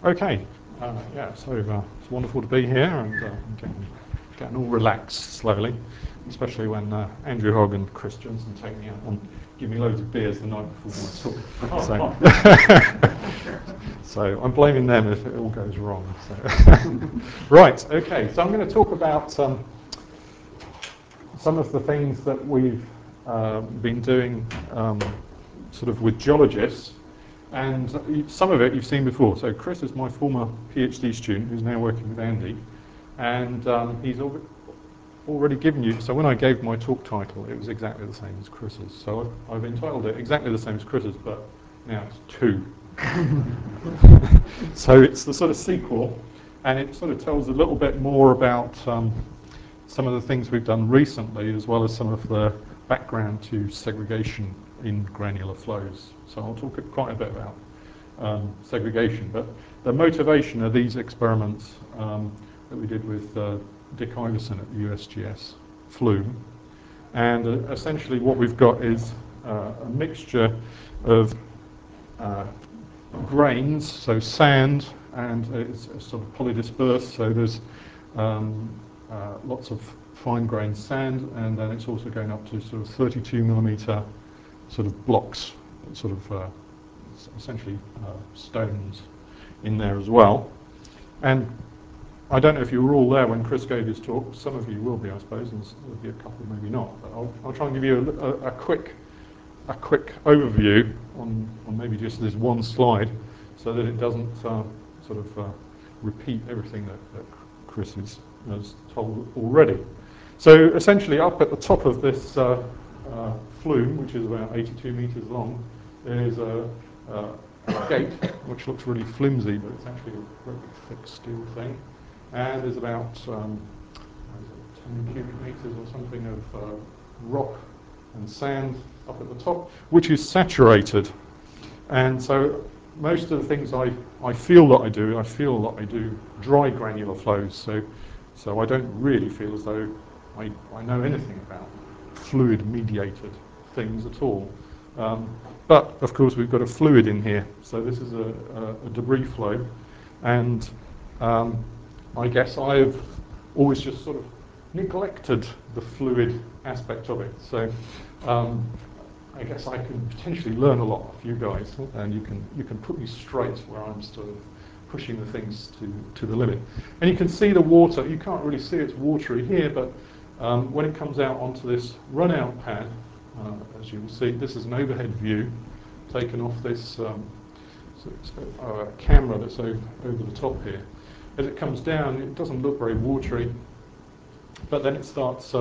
Okay, yeah, so it's wonderful to be here and getting all relaxed slowly, especially when Andrew Hogg and Chris Johnson take me out and give me loads of beers the night before my talk. So I'm blaming them if it all goes wrong. So. Right, okay, so I'm going to talk about some of the things that we've been doing sort of with geologists. And some of it you've seen before. So Chris is my former PhD student who's now working with Andy. And he's already given you, so when I gave my talk title, it was exactly the same as Chris's. So I've entitled it exactly the same as Chris's, but now it's 2. So it's the sort of sequel, and it sort of tells a little bit more about some of the things we've done recently, as well as some of the background to segregation in granular flows. So I'll talk quite a bit about segregation. But the motivation of these experiments that we did with Dick Iverson at the USGS Flume. And essentially what we've got is a mixture of grains, so sand, and it's sort of polydispersed, so there's lots of fine-grained sand, and then it's also going up to sort of 32 millimeter sort of blocks, sort of essentially stones in there as well. And I don't know if you were all there when Chris gave his talk. Some of you will be, I suppose, and there'll be a couple maybe not. But I'll try and give you a quick overview on maybe just this one slide, so that it doesn't sort of repeat everything that Chris has told already. So essentially, up at the top of this flume, which is about 82 meters long, there's a gate, which looks really flimsy, but it's actually a very thick steel thing. And there's about 10 cubic meters or something of rock and sand up at the top, which is saturated. And so most of the things I feel that I do dry granular flows. So I don't really feel as though I know anything about fluid-mediated things at all. But, of course, we've got a fluid in here. So this is a debris flow. And I guess I've always just sort of neglected the fluid aspect of it. So I guess I can potentially learn a lot of you guys, and you can put me straight where I'm sort of pushing the things to the limit. And you can see the water. You can't really see it's watery here, but when it comes out onto this run-out pad, as you will see, this is an overhead view taken off this camera that's over the top here. As it comes down, it doesn't look very watery, but then it starts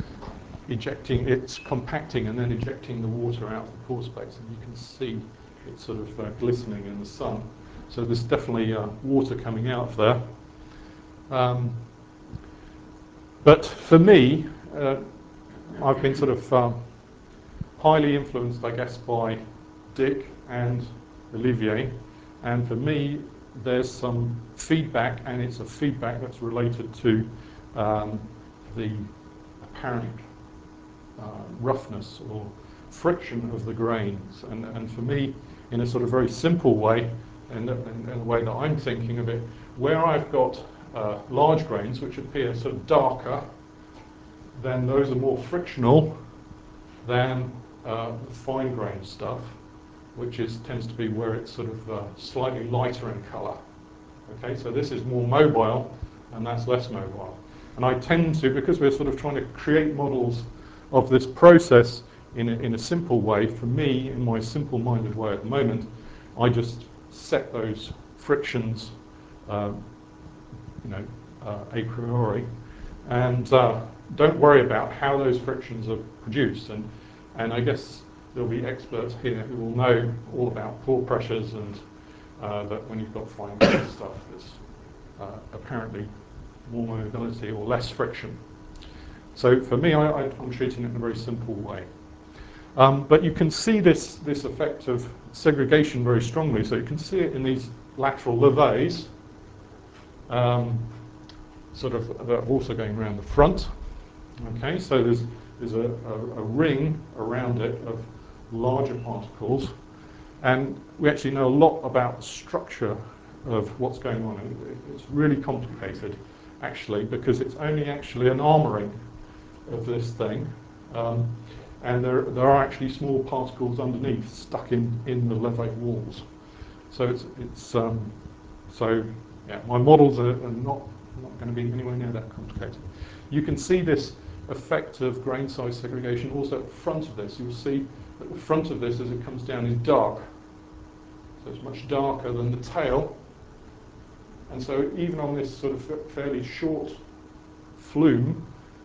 it's compacting and then ejecting the water out of the pore space, and you can see it sort of glistening in the sun. So there's definitely water coming out of there. But for me, I've been sort of highly influenced, I guess, by Dick and Olivier, and for me, there's some feedback, and it's a feedback that's related to the apparent roughness or friction of the grains. And for me, in a sort of very simple way, and in a way that I'm thinking of it, where I've got large grains which appear sort of darker, then those are more frictional than fine grained stuff, which tends to be where it's sort of slightly lighter in colour. Okay, so this is more mobile, and that's less mobile. And I tend to, because we're sort of trying to create models of this process in a simple way, for me, in my simple-minded way at the moment, I just set those frictions, a priori, and don't worry about how those frictions are produced. And I guess there'll be experts here who will know all about pore pressures, and that when you've got fine grained stuff, there's apparently more mobility or less friction. So for me, I'm treating it in a very simple way. But you can see this effect of segregation very strongly. So you can see it in these lateral levées, sort of also going around the front. Okay, so there's a ring around it of larger particles, and we actually know a lot about the structure of what's going on. It's really complicated, actually, because it's only actually an armouring of this thing, and there are actually small particles underneath stuck in the levee walls. So my models are not going to be anywhere near that complicated. You can see this effect of grain size segregation also at the front of this. You'll see that the front of this, as it comes down, is dark. So it's much darker than the tail. And so even on this sort of fairly short flume,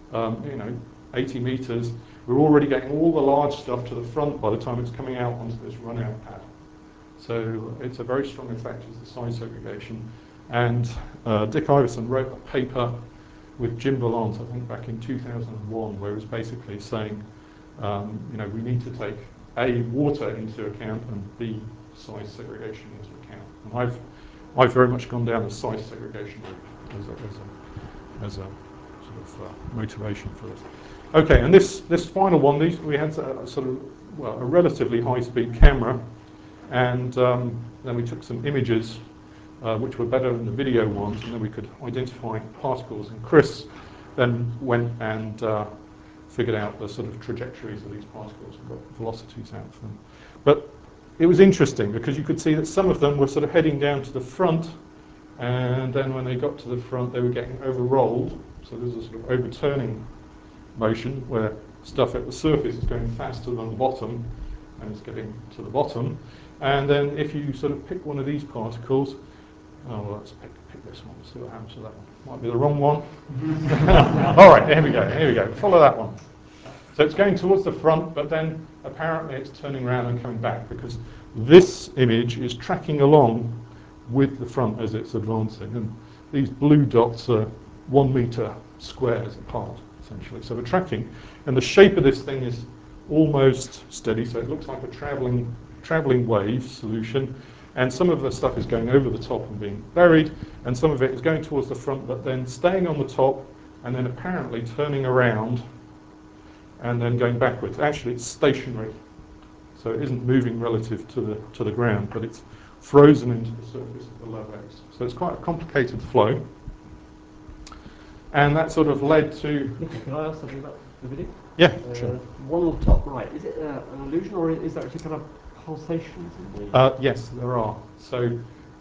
80 metres, we're already getting all the large stuff to the front by the time it's coming out onto this run-out pad. So it's a very strong effect as the size segregation. And Dick Iverson wrote a paper with Jim Ballant, I think back in 2001, where he was basically saying, we need to take A, water into account, and B, size segregation into account. And I've very much gone down the size segregation route as a sort of motivation for this. Okay, and this final one, we had a relatively high-speed camera, and then we took some images which were better than the video ones, and then we could identify particles. And Chris then went and figured out the sort of trajectories of these particles and got velocities out of them. But it was interesting because you could see that some of them were sort of heading down to the front, and then when they got to the front, they were getting overrolled. So there's a sort of overturning motion where stuff at the surface is going faster than the bottom, and it's getting to the bottom. And then if you sort of pick one of these particles, let's pick this one, see what happens to that one. Might be the wrong one. All right, here we go. Follow that one. So it's going towards the front, but then apparently it's turning around and coming back because this image is tracking along with the front as it's advancing. And these blue dots are 1 metre squares apart, essentially. So we're tracking. And the shape of this thing is almost steady, so it looks like a travelling wave solution. And some of the stuff is going over the top and being buried, and some of it is going towards the front, but then staying on the top, and then apparently turning around, and then going backwards. Actually, it's stationary, so it isn't moving relative to the ground, but it's frozen into the surface of the levees. So it's quite a complicated flow, and that sort of led to. Can I ask something about the video? Yeah, sure. One on the top right. Is it an illusion, or is there actually kind of pulsations in the? Yes, there are. So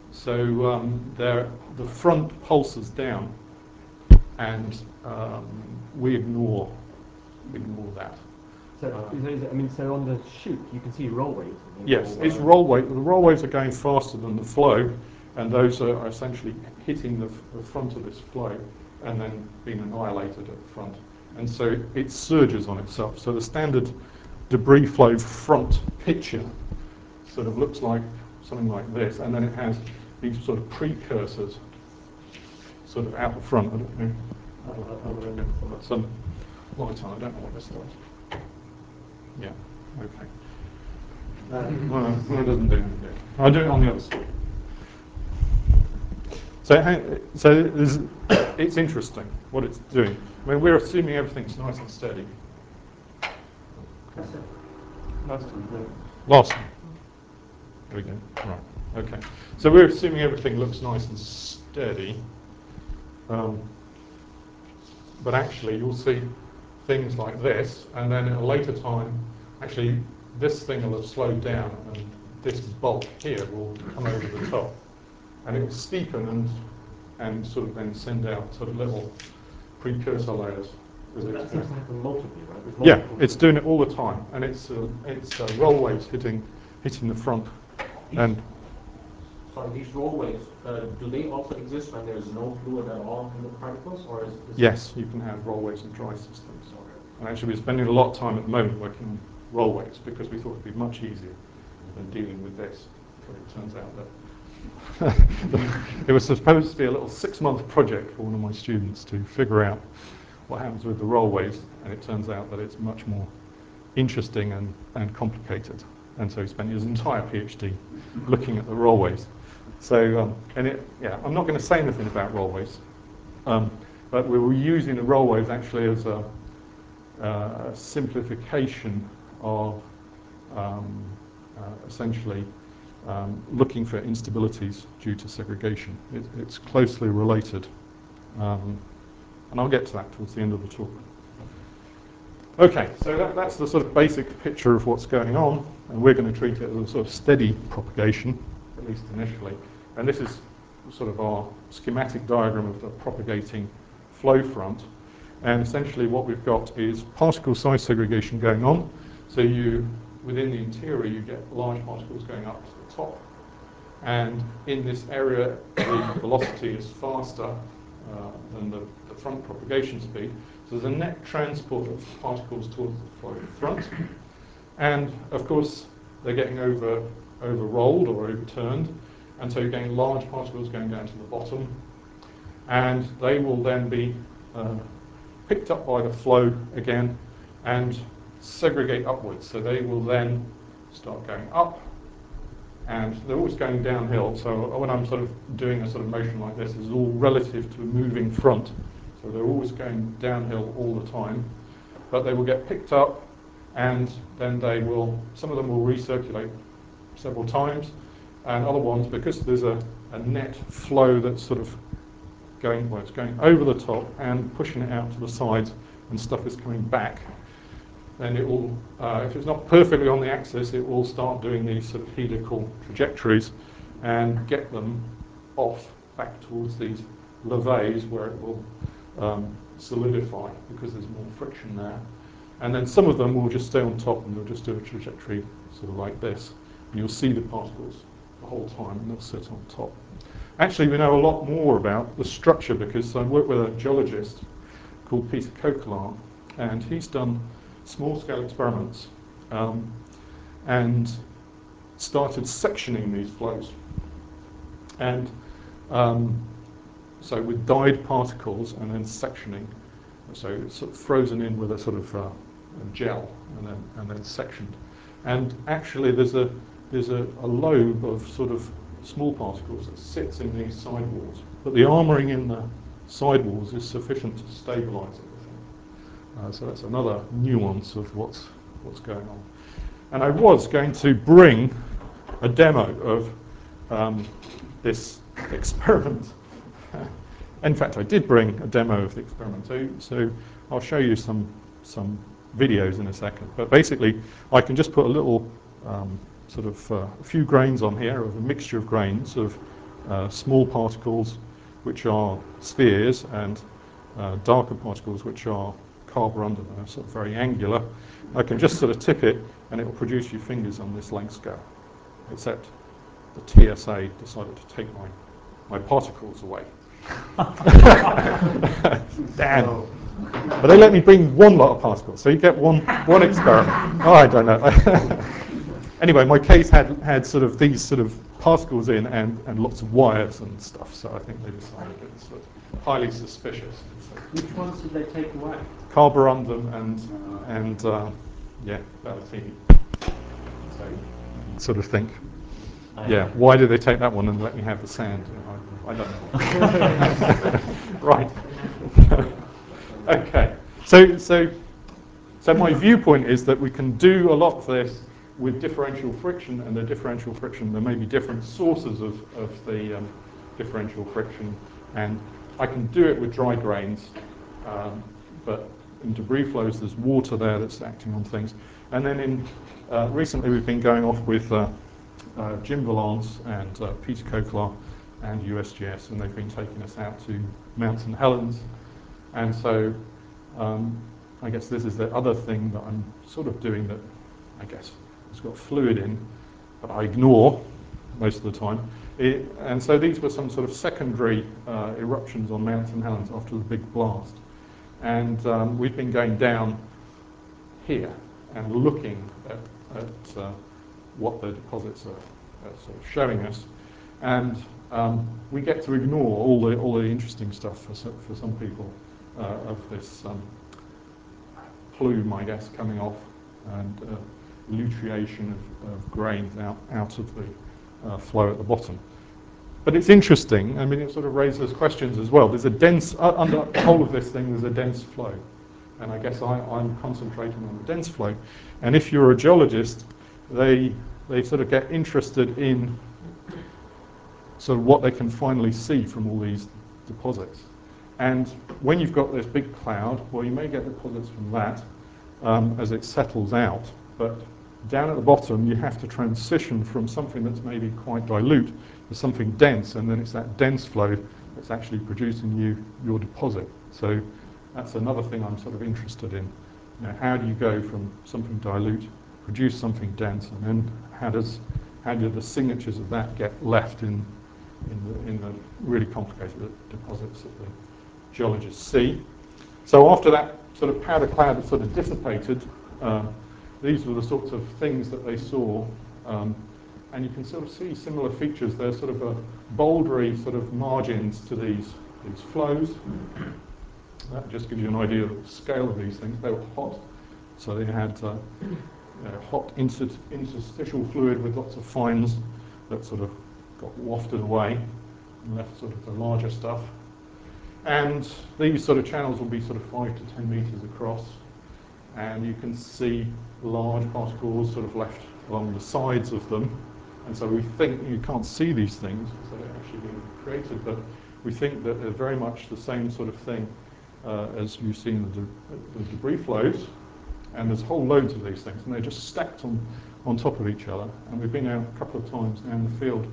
the front pulses down, and we ignore that. So, so on the chute you can see roll waves. Yes, it's roll wave. The roll waves are going faster than the flow, and those are essentially hitting the front of this flow and then being annihilated at the front. And so it surges on itself. So the standard debris flow front picture sort of looks like something like this, and then it has these sort of precursors sort of out the front. I don't know. I've got some light on. I don't know what this does. Yeah. Okay. Well, it doesn't do anything. I'll do it on the other side. So it's interesting what it's doing. I mean, we're assuming everything's nice and steady. Last one. There we go. Right. Okay. So we're assuming everything looks nice and steady. But actually, you'll see things like this, and then at a later time, actually, this thing will have slowed down, and this bulk here will come over the top. And it will steepen and sort of then send out sort of little precursor layers. That seems to happen multiply, right? Yeah, it's doing it all the time, and it's roll waves hitting the front. And sorry, these roll waves, do they also exist when there's no fluid at all in the particles, or is this? Yes, you can have roll waves in dry systems. And actually, we're spending a lot of time at the moment working on roll waves because we thought it'd be much easier than dealing with this. But it turns out that it was supposed to be a little 6-month project for one of my students to figure out what happens with the roll waves, and it turns out that it's much more interesting and complicated. And so he spent his entire PhD looking at the roll waves. So, I'm not going to say anything about roll waves, but we were using the roll waves actually as a simplification of essentially looking for instabilities due to segregation. It's closely related. And I'll get to that towards the end of the talk. Okay, so that's the sort of basic picture of what's going on, and we're going to treat it as a sort of steady propagation, at least initially. And this is sort of our schematic diagram of the propagating flow front. And essentially what we've got is particle size segregation going on. So within the interior, you get large particles going up to the top. And in this area, the velocity is faster than the front propagation speed. So there's a net transport of particles towards the flow front. And of course, they're getting overrolled or overturned. And so you're getting large particles going down to the bottom. And they will then be picked up by the flow again and segregate upwards. So they will then start going up, and they're always going downhill. So when I'm sort of doing a sort of motion like this, it's all relative to a moving front. So they're always going downhill all the time. But they will get picked up, and then some of them will recirculate several times, and other ones, because there's a net flow that's sort of it's going over the top and pushing it out to the sides, and stuff is coming back, then it will, if it's not perfectly on the axis, it will start doing these sort of helical trajectories and get them off back towards these levées where it will solidify because there's more friction there. And then some of them will just stay on top and they'll just do a trajectory sort of like this. And you'll see the particles the whole time and they'll sit on top. Actually, we know a lot more about the structure because I work with a geologist called Peter Coquelin, and he's done small-scale experiments and started sectioning these flows. And so with dyed particles and then sectioning, so it's sort of frozen in with a sort of a gel and then sectioned. And actually, there's a lobe of sort of small particles that sits in these sidewalls, but the armouring in the sidewalls is sufficient to stabilise everything. So that's another nuance of what's going on. And I was going to bring a demo of this experiment. In fact, I did bring a demo of the experiment, so I'll show you some videos in a second. But basically, I can just put a little sort of a few grains on here of a mixture of grains of small particles, which are spheres, and darker particles, which are carborundum. They're sort of very angular. I can just sort of tip it, and it will produce your fingers on this length scale. Except the TSA decided to take my particles away. Damn. But they let me bring one lot of particles, so you get one experiment. Oh, I don't know. Anyway, my case had sort of these sort of particles in and lots of wires and stuff, so I think they decided it was sort of highly suspicious. Which ones did they take away? Carborundum and Valentina. So you can sort of think, yeah, why did they take that one and let me have the sand? I don't know. Right. Okay. So my viewpoint is that we can do a lot of this with differential friction, and the differential friction, there may be different sources of the differential friction, and I can do it with dry grains, but in debris flows there's water there that's acting on things. And then recently we've been going off with Jim Valance and Peter Coquelin and USGS, and they've been taking us out to Mount St. Helens. And so I guess this is the other thing that I'm sort of doing that I guess has got fluid in, but I ignore most of the time. And so these were some sort of secondary eruptions on Mount St. Helens after the big blast. And we've been going down here and looking at what the deposits are sort of showing us. And we get to ignore all the interesting stuff for some people of this plume, I guess, coming off, and lutriation of grains out of the flow at the bottom. But it's interesting. I mean, it sort of raises questions as well. There's a dense, under the whole of this thing, there's a dense flow. And I guess I'm concentrating on the dense flow. And if you're a geologist, they they sort of get interested in sort of what they can finally see from all these deposits. And when you've got this big cloud, well, you may get deposits from that as it settles out, but down at the bottom you have to transition from something that's maybe quite dilute to something dense, and then it's that dense flow that's actually producing your deposit. So that's another thing I'm sort of interested in. You know, how do you go from something dilute, produce something dense, and then how do the signatures of that get left in the really complicated deposits that the geologists see? So after that sort of powder cloud had sort of dissipated, these were the sorts of things that they saw, and you can sort of see similar features. There's sort of a bouldery sort of margins to these flows. That just gives you an idea of the scale of these things. They were hot, so they had hot interstitial fluid with lots of fines that sort of got wafted away and left sort of the larger stuff. And these sort of channels will be sort of 5 to 10 meters across, and you can see large particles sort of left along the sides of them. And so we think, you can't see these things because they're actually being created, but we think that they're very much the same sort of thing as you see in the debris flows. And there's whole loads of these things, and they're just stacked on top of each other. And we've been out a couple of times now in the field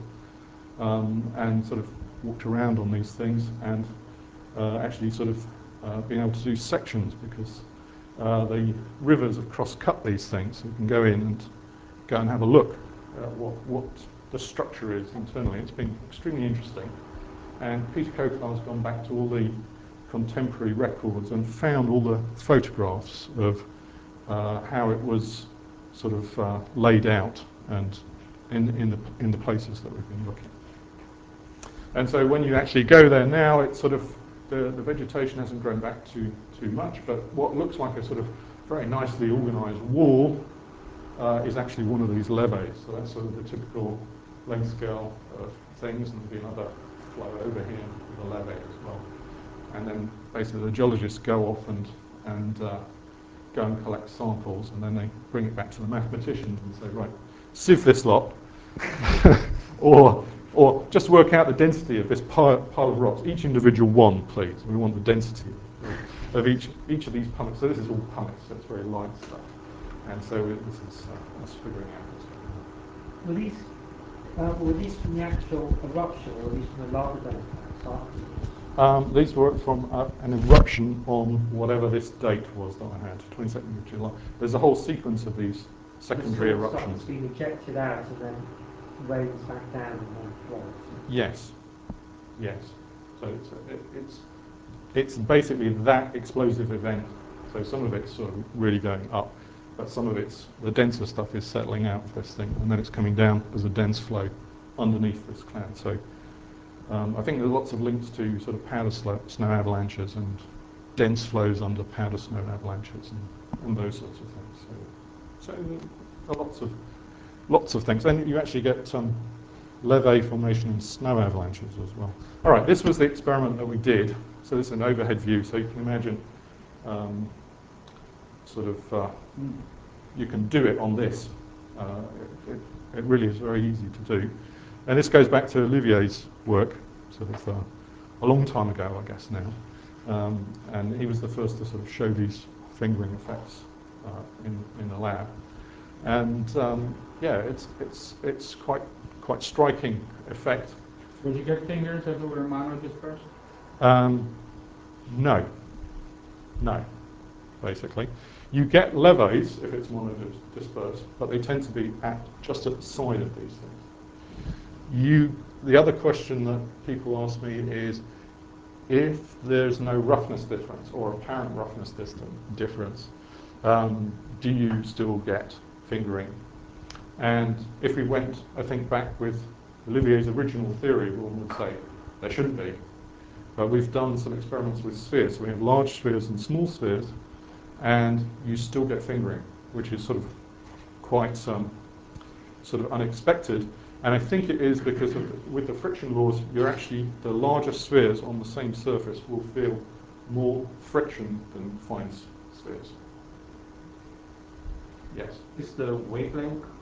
and sort of walked around on these things, and actually sort of being able to do sections, because the rivers have cross-cut these things, so we can go in and have a look at what the structure is internally. It's been extremely interesting. And Peter Kokar's gone back to all the contemporary records and found all the photographs of how it was sort of laid out and in the places that we've been looking. And so when you actually go there now, it's sort of the vegetation hasn't grown back too much, but what looks like a sort of very nicely organised wall is actually one of these levees. So that's sort of the typical length scale of things, and there'll be another flow over here with a levee as well. And then basically the geologists go off and go and collect samples, and then they bring it back to the mathematicians and say, right, sieve this lot, or just work out the density of this pile of rocks. Each individual one, please. We want the density of each of these pumice. So this is all pumice, so it's very light stuff. And so this is us figuring out what's going on. Were these from the actual eruption, or were these from the lava dome? These were from an eruption on whatever this date was that I had, 22nd of July. There's a whole sequence of these secondary eruptions. It's been ejected out and then rains back down and then floods. Yes. So it's basically that explosive event. So some of it's sort of really going up, but some of the denser stuff is settling out of this thing, and then it's coming down as a dense flow underneath this cloud. So I think there's lots of links to sort of powder snow avalanches and dense flows under powder snow avalanches and those sorts of things. So there are lots of things, and you actually get levee formation and snow avalanches as well. All right, this was the experiment that we did. So this is an overhead view, so you can imagine you can do it on this. It really is very easy to do. And this goes back to Olivier's work, sort of a long time ago, I guess now. And he was the first to sort of show these fingering effects in the lab. And yeah, it's quite striking effect. Would you get fingers as it were mono dispersed? No, basically. You get levees if it's monodispersed, but they tend to be just at the side of these things. The other question that people ask me is, if there's no roughness difference or apparent roughness difference, do you still get fingering? And if we went, I think, back with Olivier's original theory, one would say there shouldn't be. But we've done some experiments with spheres. So we have large spheres and small spheres, and you still get fingering, which is sort of quite sort of unexpected. And I think it is because with the friction laws, the larger spheres on the same surface will feel more friction than fine spheres. Yes? Is the wavelength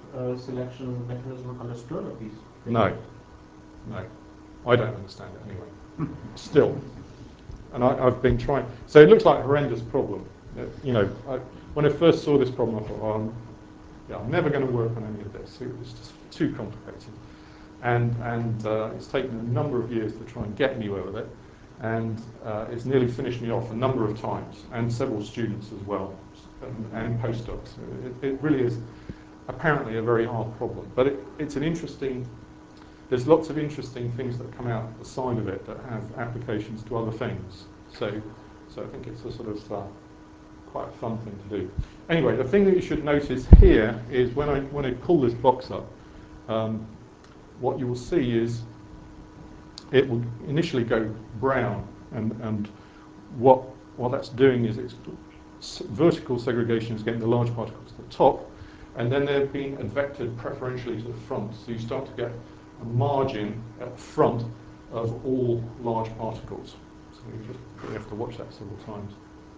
selection mechanism understood of these? No, no. I don't understand it anyway. Still. And I've been trying. So it looks like a horrendous problem. You know, when I first saw this problem, I thought, well, yeah, I'm never going to work on any of this. It was just too complicated. And it's taken a number of years to try and get anywhere with it. And it's nearly finished me off a number of times, and several students as well, and postdocs. It really is apparently a very hard problem. But it's an interesting, there's lots of interesting things that come out the side of it that have applications to other things. So I think it's a sort of quite a fun thing to do. Anyway, the thing that you should notice here is when I pull this box up, what you will see is it will initially go brown, and what that's doing is it's vertical segregation is getting the large particles to the top, and then they're being advected preferentially to the front. So you start to get a margin at the front of all large particles. So you have to watch that several times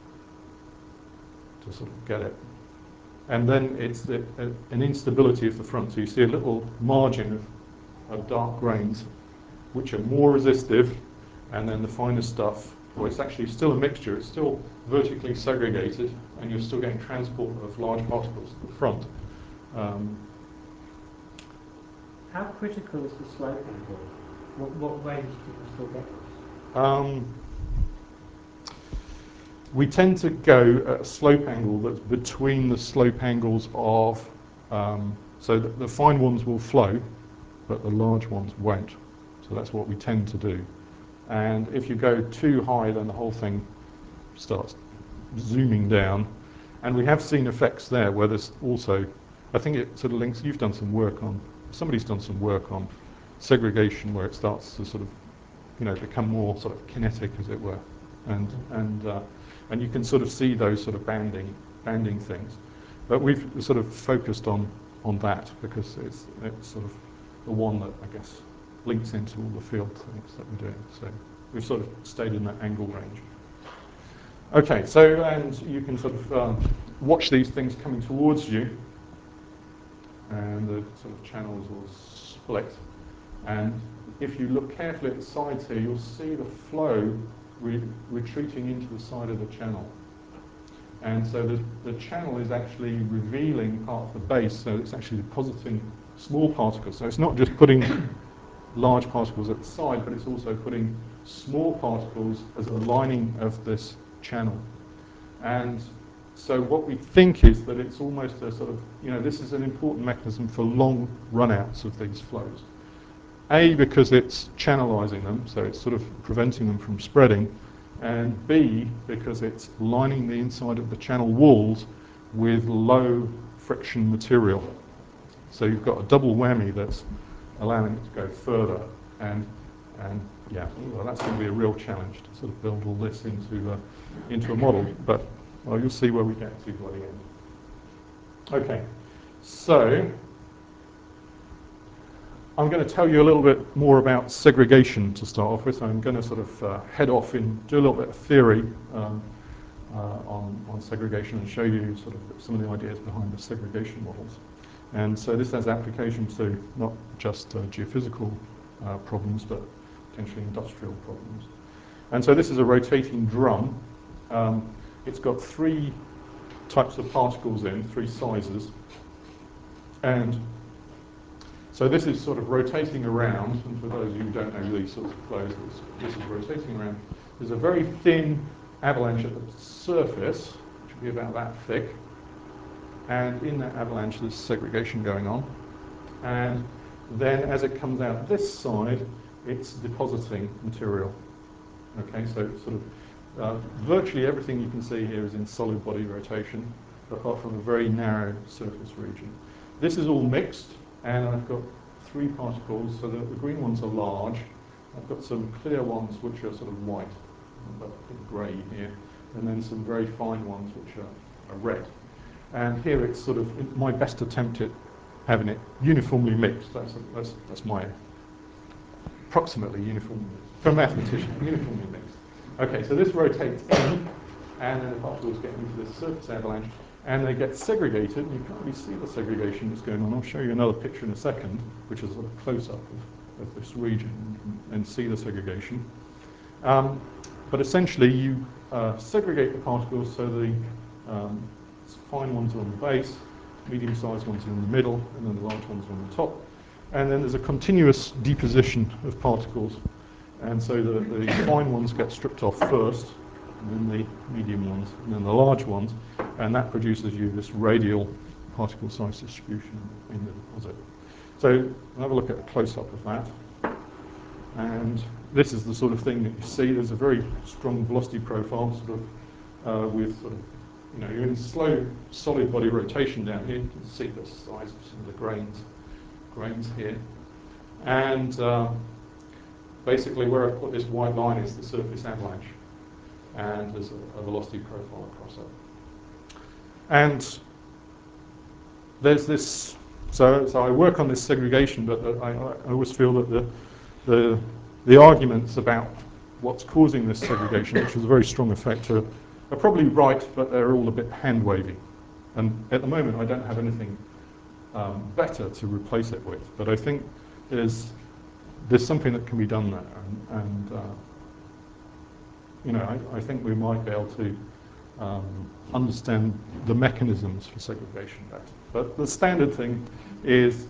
to sort of get it. And then it's an instability of the front. So you see a little margin of dark grains, which are more resistive, and then the finer stuff, well, it's actually still a mixture. It's still vertically segregated, and you're still getting transport of large particles to the front. How critical is the slope angle? What way do people still get this? We tend to go at a slope angle that's between the slope angles of, so the fine ones will flow, but the large ones won't. So that's what we tend to do. And if you go too high, then the whole thing starts zooming down. And we have seen effects there where there's also, I think it sort of links, you've done some work on, somebody's done some work on segregation where it starts to sort of, you know, become more sort of kinetic, as it were. And you can sort of see those sort of banding things. But we've sort of focused on that because it's sort of the one that, I guess, links into all the field things that we're doing. So we've sort of stayed in that angle range. Okay, so, and you can sort of watch these things coming towards you, and the sort of channels will split. And if you look carefully at the sides here, you'll see the flow retreating into the side of the channel. And so the channel is actually revealing part of the base, so it's actually depositing small particles. So it's not just putting large particles at the side, but it's also putting small particles as a lining of this channel. And so what we think is that it's almost a sort of, you know, this is an important mechanism for long run-outs of these flows. A, because it's channelizing them, so it's sort of preventing them from spreading, and B, because it's lining the inside of the channel walls with low friction material. So you've got a double whammy that's allowing it to go further, and yeah, well, that's going to be a real challenge to sort of build all this into a model, but well, you'll see where we get to by the end. Okay, so I'm going to tell you a little bit more about segregation to start off with. I'm going to sort of head off and do a little bit of theory on segregation and show you sort of some of the ideas behind the segregation models. And so this has application to not just geophysical problems, but potentially industrial problems. And so this is a rotating drum. It's got three types of particles in, three sizes. And so this is sort of rotating around, and for those of you who don't know these sorts of flows, this is rotating around. There's a very thin avalanche at the surface, which will be about that thick, and in that avalanche there's segregation going on. And then as it comes out this side, it's depositing material. Okay, so it's sort of virtually everything you can see here is in solid body rotation, apart from a very narrow surface region. This is all mixed, and I've got three particles, so the green ones are large. I've got some clear ones which are sort of white, but grey here, and then some very fine ones which are red. And here it's sort of my best attempt at having it uniformly mixed. That's my approximately uniformly mixed. For a mathematician, uniformly mixed. Okay, so this rotates in, and then the particles get into this surface avalanche, and they get segregated, and you can't really see the segregation that's going on. I'll show you another picture in a second, which is a sort of close-up of this region, and see the segregation. But essentially, you segregate the particles so the fine ones are on the base, medium-sized ones are in the middle, and then the large ones are on the top. And then there's a continuous deposition of particles, and so the fine ones get stripped off first, and then the medium ones, and then the large ones, and that produces you this radial particle size distribution in the deposit. So we'll have a look at a close-up of that. And this is the sort of thing that you see. There's a very strong velocity profile, sort of with sort of, you know, you're in slow solid body rotation down here. You can see the size of some of the grains here. And basically where I put this white line is the surface avalanche. And there's a velocity profile across it. And there's this, so I work on this segregation, but I always feel that the arguments about what's causing this segregation, which is a very strong effect, are probably right, but they're all a bit hand-wavy. And at the moment, I don't have anything better to replace it with. But I think there's something that can be done there, and you know, I think we might be able to understand the mechanisms for segregation better. But the standard thing is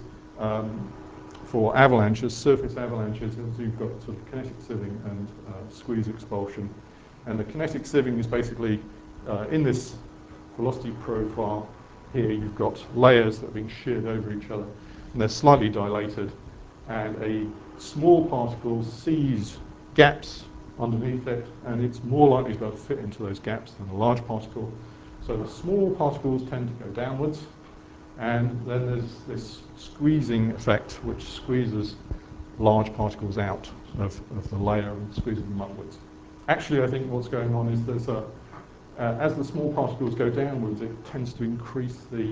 for avalanches, surface avalanches, is you've got sort of kinetic sieving and squeeze expulsion. And the kinetic sieving is basically in this velocity profile here, you've got layers that are being sheared over each other, and they're slightly dilated, and a small particle sees gaps underneath it, and it's more likely to be able to fit into those gaps than a large particle. So the small particles tend to go downwards, and then there's this squeezing effect which squeezes large particles out of the layer and squeezes them upwards. Actually, I think what's going on is there's as the small particles go downwards, it tends to increase the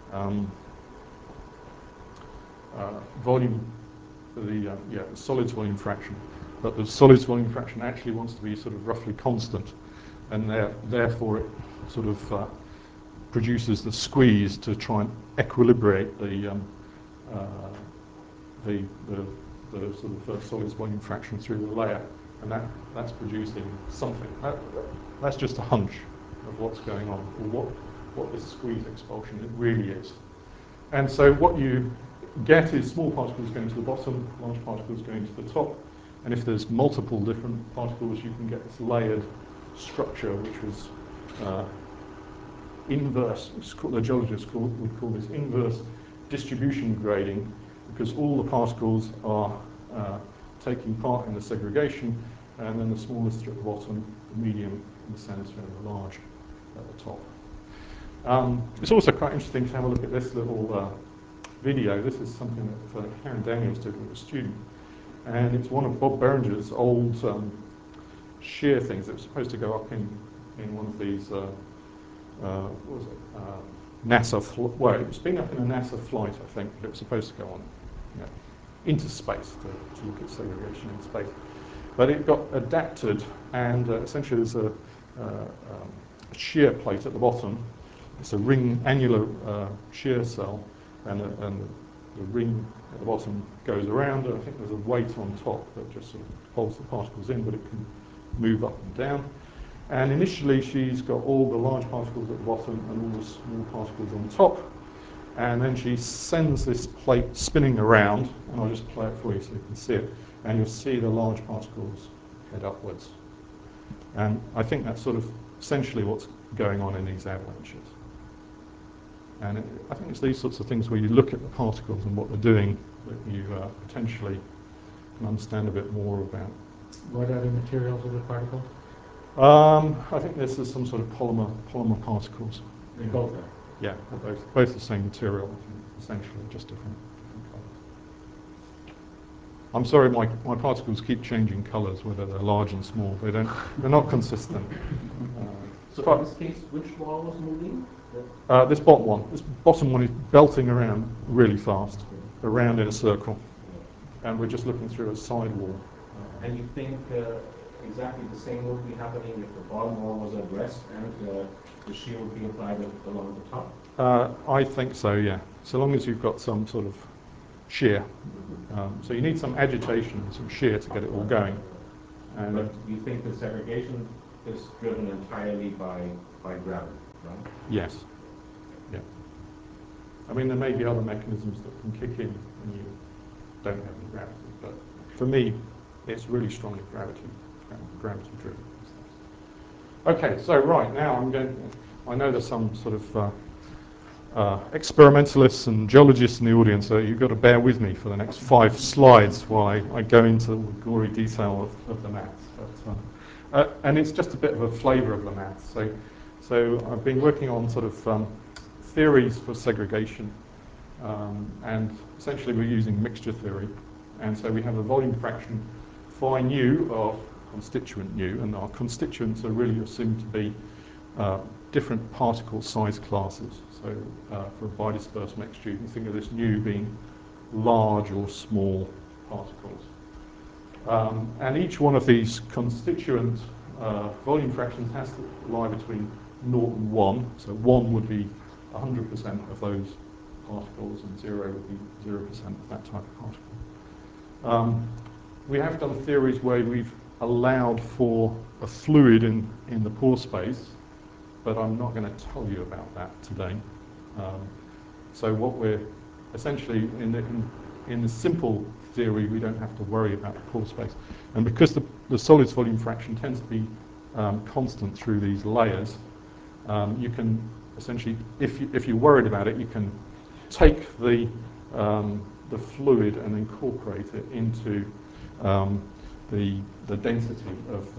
volume, the solids volume fraction. But the solids volume fraction actually wants to be sort of roughly constant, and therefore it sort of produces the squeeze to try and equilibrate the sort of solids volume fraction through the layer, and that's producing something. That's just a hunch of what's going on, or what this squeeze expulsion really is. And so what you get is small particles going to the bottom, large particles going to the top. And if there's multiple different particles, you can get this layered structure, which was inverse. The geologists would call this inverse distribution grading, because all the particles are taking part in the segregation, and then the smallest at the bottom, the medium in the centre, and the large at the top. It's also quite interesting to have a look at this little video. This is something that Karen Daniels did with a student. And it's one of Bob Beringer's old shear things. It was supposed to go up in one of these, what was it? NASA, well, it was been up in a NASA flight, I think, but it was supposed to go on, you know, into space to look at segregation in space. But it got adapted, and essentially there's a shear plate at the bottom. It's a ring annular shear cell, and the ring at the bottom goes around, and I think there's a weight on top that just sort of holds the particles in, but it can move up and down. And initially she's got all the large particles at the bottom and all the small particles on top. And then she sends this plate spinning around, and I'll just play it for you so you can see it. And you'll see the large particles head upwards. And I think that's sort of essentially what's going on in these avalanches. And I think it's these sorts of things where you look at the particles and what they're doing that you potentially can understand a bit more about. What are the materials of the particles? I think this is some sort of polymer particles. They both are? Yeah, they're both the same material, essentially, just different colours. I'm sorry, my particles keep changing colours, whether they're large and small. They're not consistent. So in this case, which wall was moving? This bottom one. This bottom one is belting around really fast, around in a circle. And we're just looking through a side wall. And you think exactly the same would be happening if the bottom wall was at rest and the shear would be applied along the top? I think so, yeah. So long as you've got some sort of shear. So you need some agitation and some shear to get it all going. And but do you think the segregation is driven entirely by gravity, right? Yes. Yeah. I mean, there may be other mechanisms that can kick in when you don't have any gravity, but for me, it's really strongly gravity driven. Okay, so right now I know there's some sort of experimentalists and geologists in the audience, so you've got to bear with me for the next 5 slides while I go into the gory detail of the maths. But, and it's just a bit of a flavour of the maths. So I've been working on sort of theories for segregation, and essentially we're using mixture theory. And so we have a volume fraction phi nu of constituent nu, and our constituents are really assumed to be different particle size classes. So for a bidispersed mixture, you can think of this nu being large or small particles. And each one of these constituent volume fractions has to lie between 0 and 1. So 1 would be 100% of those particles, and 0 would be 0% of that type of particle. We have done theories where we've allowed for a fluid in the pore space, but I'm not going to tell you about that today. So what we're essentially in the simple theory, we don't have to worry about the pore space, and because the solids volume fraction tends to be constant through these layers, you can essentially, if you're worried about it, you can take the fluid and incorporate it into the density of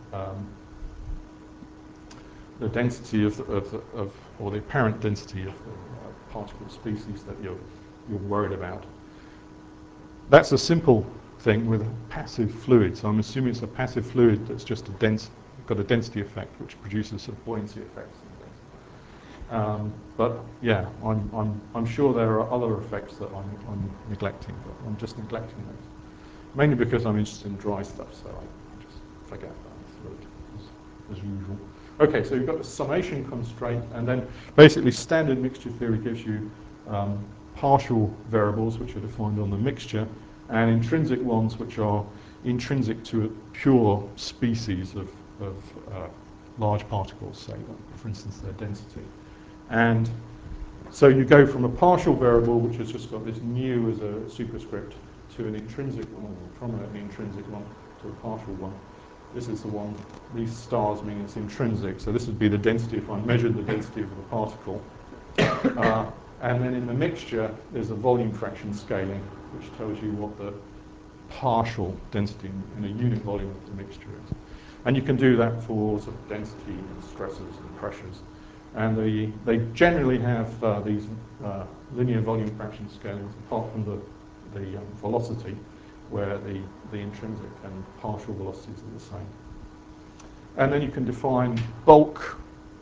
or the apparent density of the particle species that you're worried about. That's a simple thing with a passive fluid. So I'm assuming it's a passive fluid that's just got a density effect which produces sort of buoyancy effects and things. But yeah, I'm sure there are other effects that I'm neglecting, but I'm just neglecting those. Mainly because I'm interested in dry stuff, so I just forget that fluid as usual. Okay, so you've got the summation constraint, and then basically standard mixture theory gives you partial variables, which are defined on the mixture, and intrinsic ones, which are intrinsic to a pure species of large particles, say, for instance, their density. And so you go from a partial variable, which has just got this nu as a superscript, to an intrinsic one, or from an intrinsic one to a partial one. This is the one, these stars mean it's intrinsic, so this would be the density if I measured the density of the particle. And then in the mixture, there's a volume fraction scaling, which tells you what the partial density in a unit volume of the mixture is. And you can do that for sort of density and stresses and pressures. And they generally have these linear volume fraction scalings, apart from the velocity, where the intrinsic and partial velocities are the same. And then you can define bulk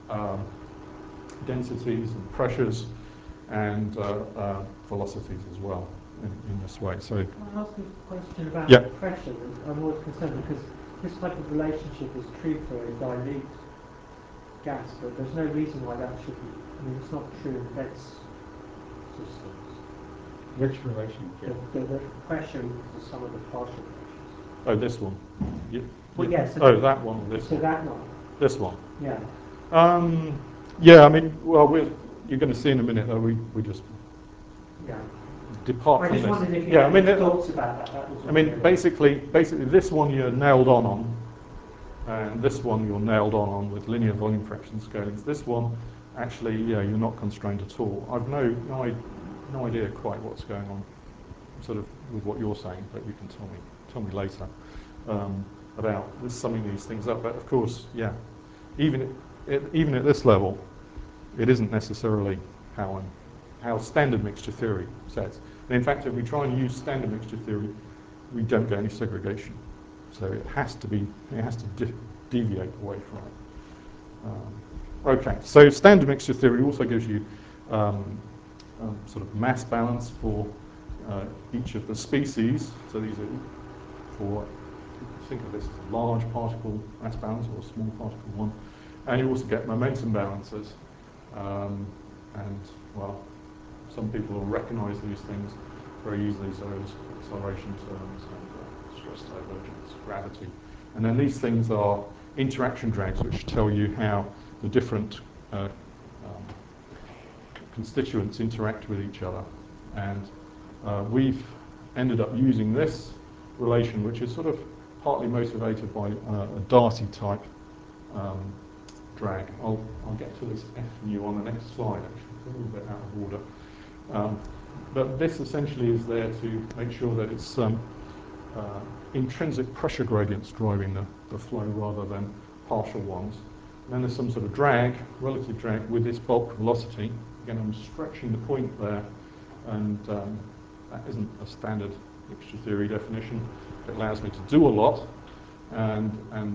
densities and pressures and velocities as well in this way. So, can I ask you a question about yeah. pressure? I'm always concerned because this type of relationship is true for a dilute gas, but there's no reason why that should be. I mean, it's not true in dense systems. Which relationship? The pressure equals the sum of the partial pressures. Oh, this one. Yeah. Well, yes. Oh, that one or this so one? that one. This one. Yeah. Yeah, I mean, well, you're going to see in a minute that we just depart from this. I just wondered if you had any thoughts about that. I mean, basically, this one you're nailed on, and this one you're nailed on with linear volume fraction scalings. This one, actually, yeah, you're not constrained at all. I've no idea quite what's going on, sort of with what you're saying, but you can tell me later about summing these things up. But of course, yeah, even at this level, it isn't necessarily how standard mixture theory says. And in fact, if we try and use standard mixture theory, we don't get any segregation. So it has to deviate away from it. Okay, so standard mixture theory also gives you sort of mass balance for each of the species. So these are for think of this as a large particle mass balance or a small particle one. And you also get momentum balances. And, well, some people will recognize these things very easily, so as acceleration terms and stress divergence, gravity. And then these things are interaction drags, which tell you how the different constituents interact with each other. And we've ended up using this relation, which is sort of partly motivated by a Darcy type drag. I'll get to this F nu on the next slide, actually. It's a little bit out of order. But this essentially is there to make sure that it's intrinsic pressure gradients driving the flow rather than partial ones. And then there's some sort of drag, relative drag, with this bulk velocity. Again, I'm stretching the point there, and that isn't a standard mixture theory definition. It allows me to do a lot, and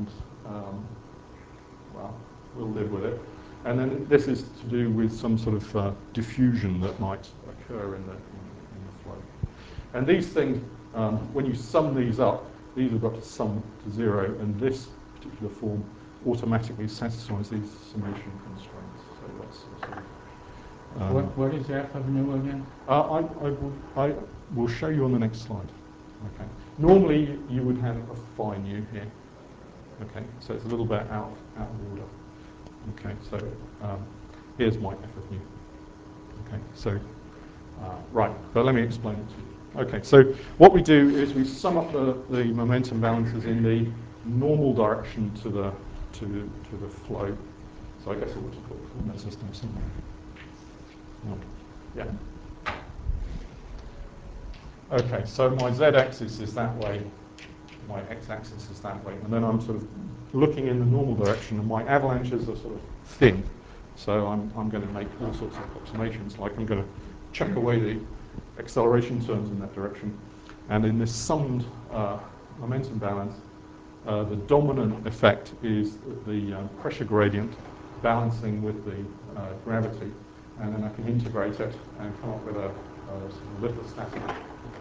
well, we'll live with it. And then this is to do with some sort of diffusion that might occur in the flow. And these things, when you sum these up, these have got to sum to zero, and this particular form automatically satisfies these summation constraints. So that's sort of, what is F of nu again? I will show you on the next slide. Okay. Normally you would have a phi nu here. Okay, so it's a little bit out of order. Okay, so here's my F of nu. Okay, so right, but let me explain it to you. Okay, so what we do is we sum up the momentum balances in the normal direction to the flow. So I guess I ought to put the format system somewhere. No. Yeah. Okay, so my z-axis is that way, my x-axis is that way, and then I'm sort of looking in the normal direction, and my avalanches are sort of thin. So I'm going to make all sorts of approximations, like I'm going to check away the acceleration terms in that direction. And in this summed momentum balance, the dominant effect is the pressure gradient balancing with the gravity. And then I can integrate it and come up with a sort of lithostatic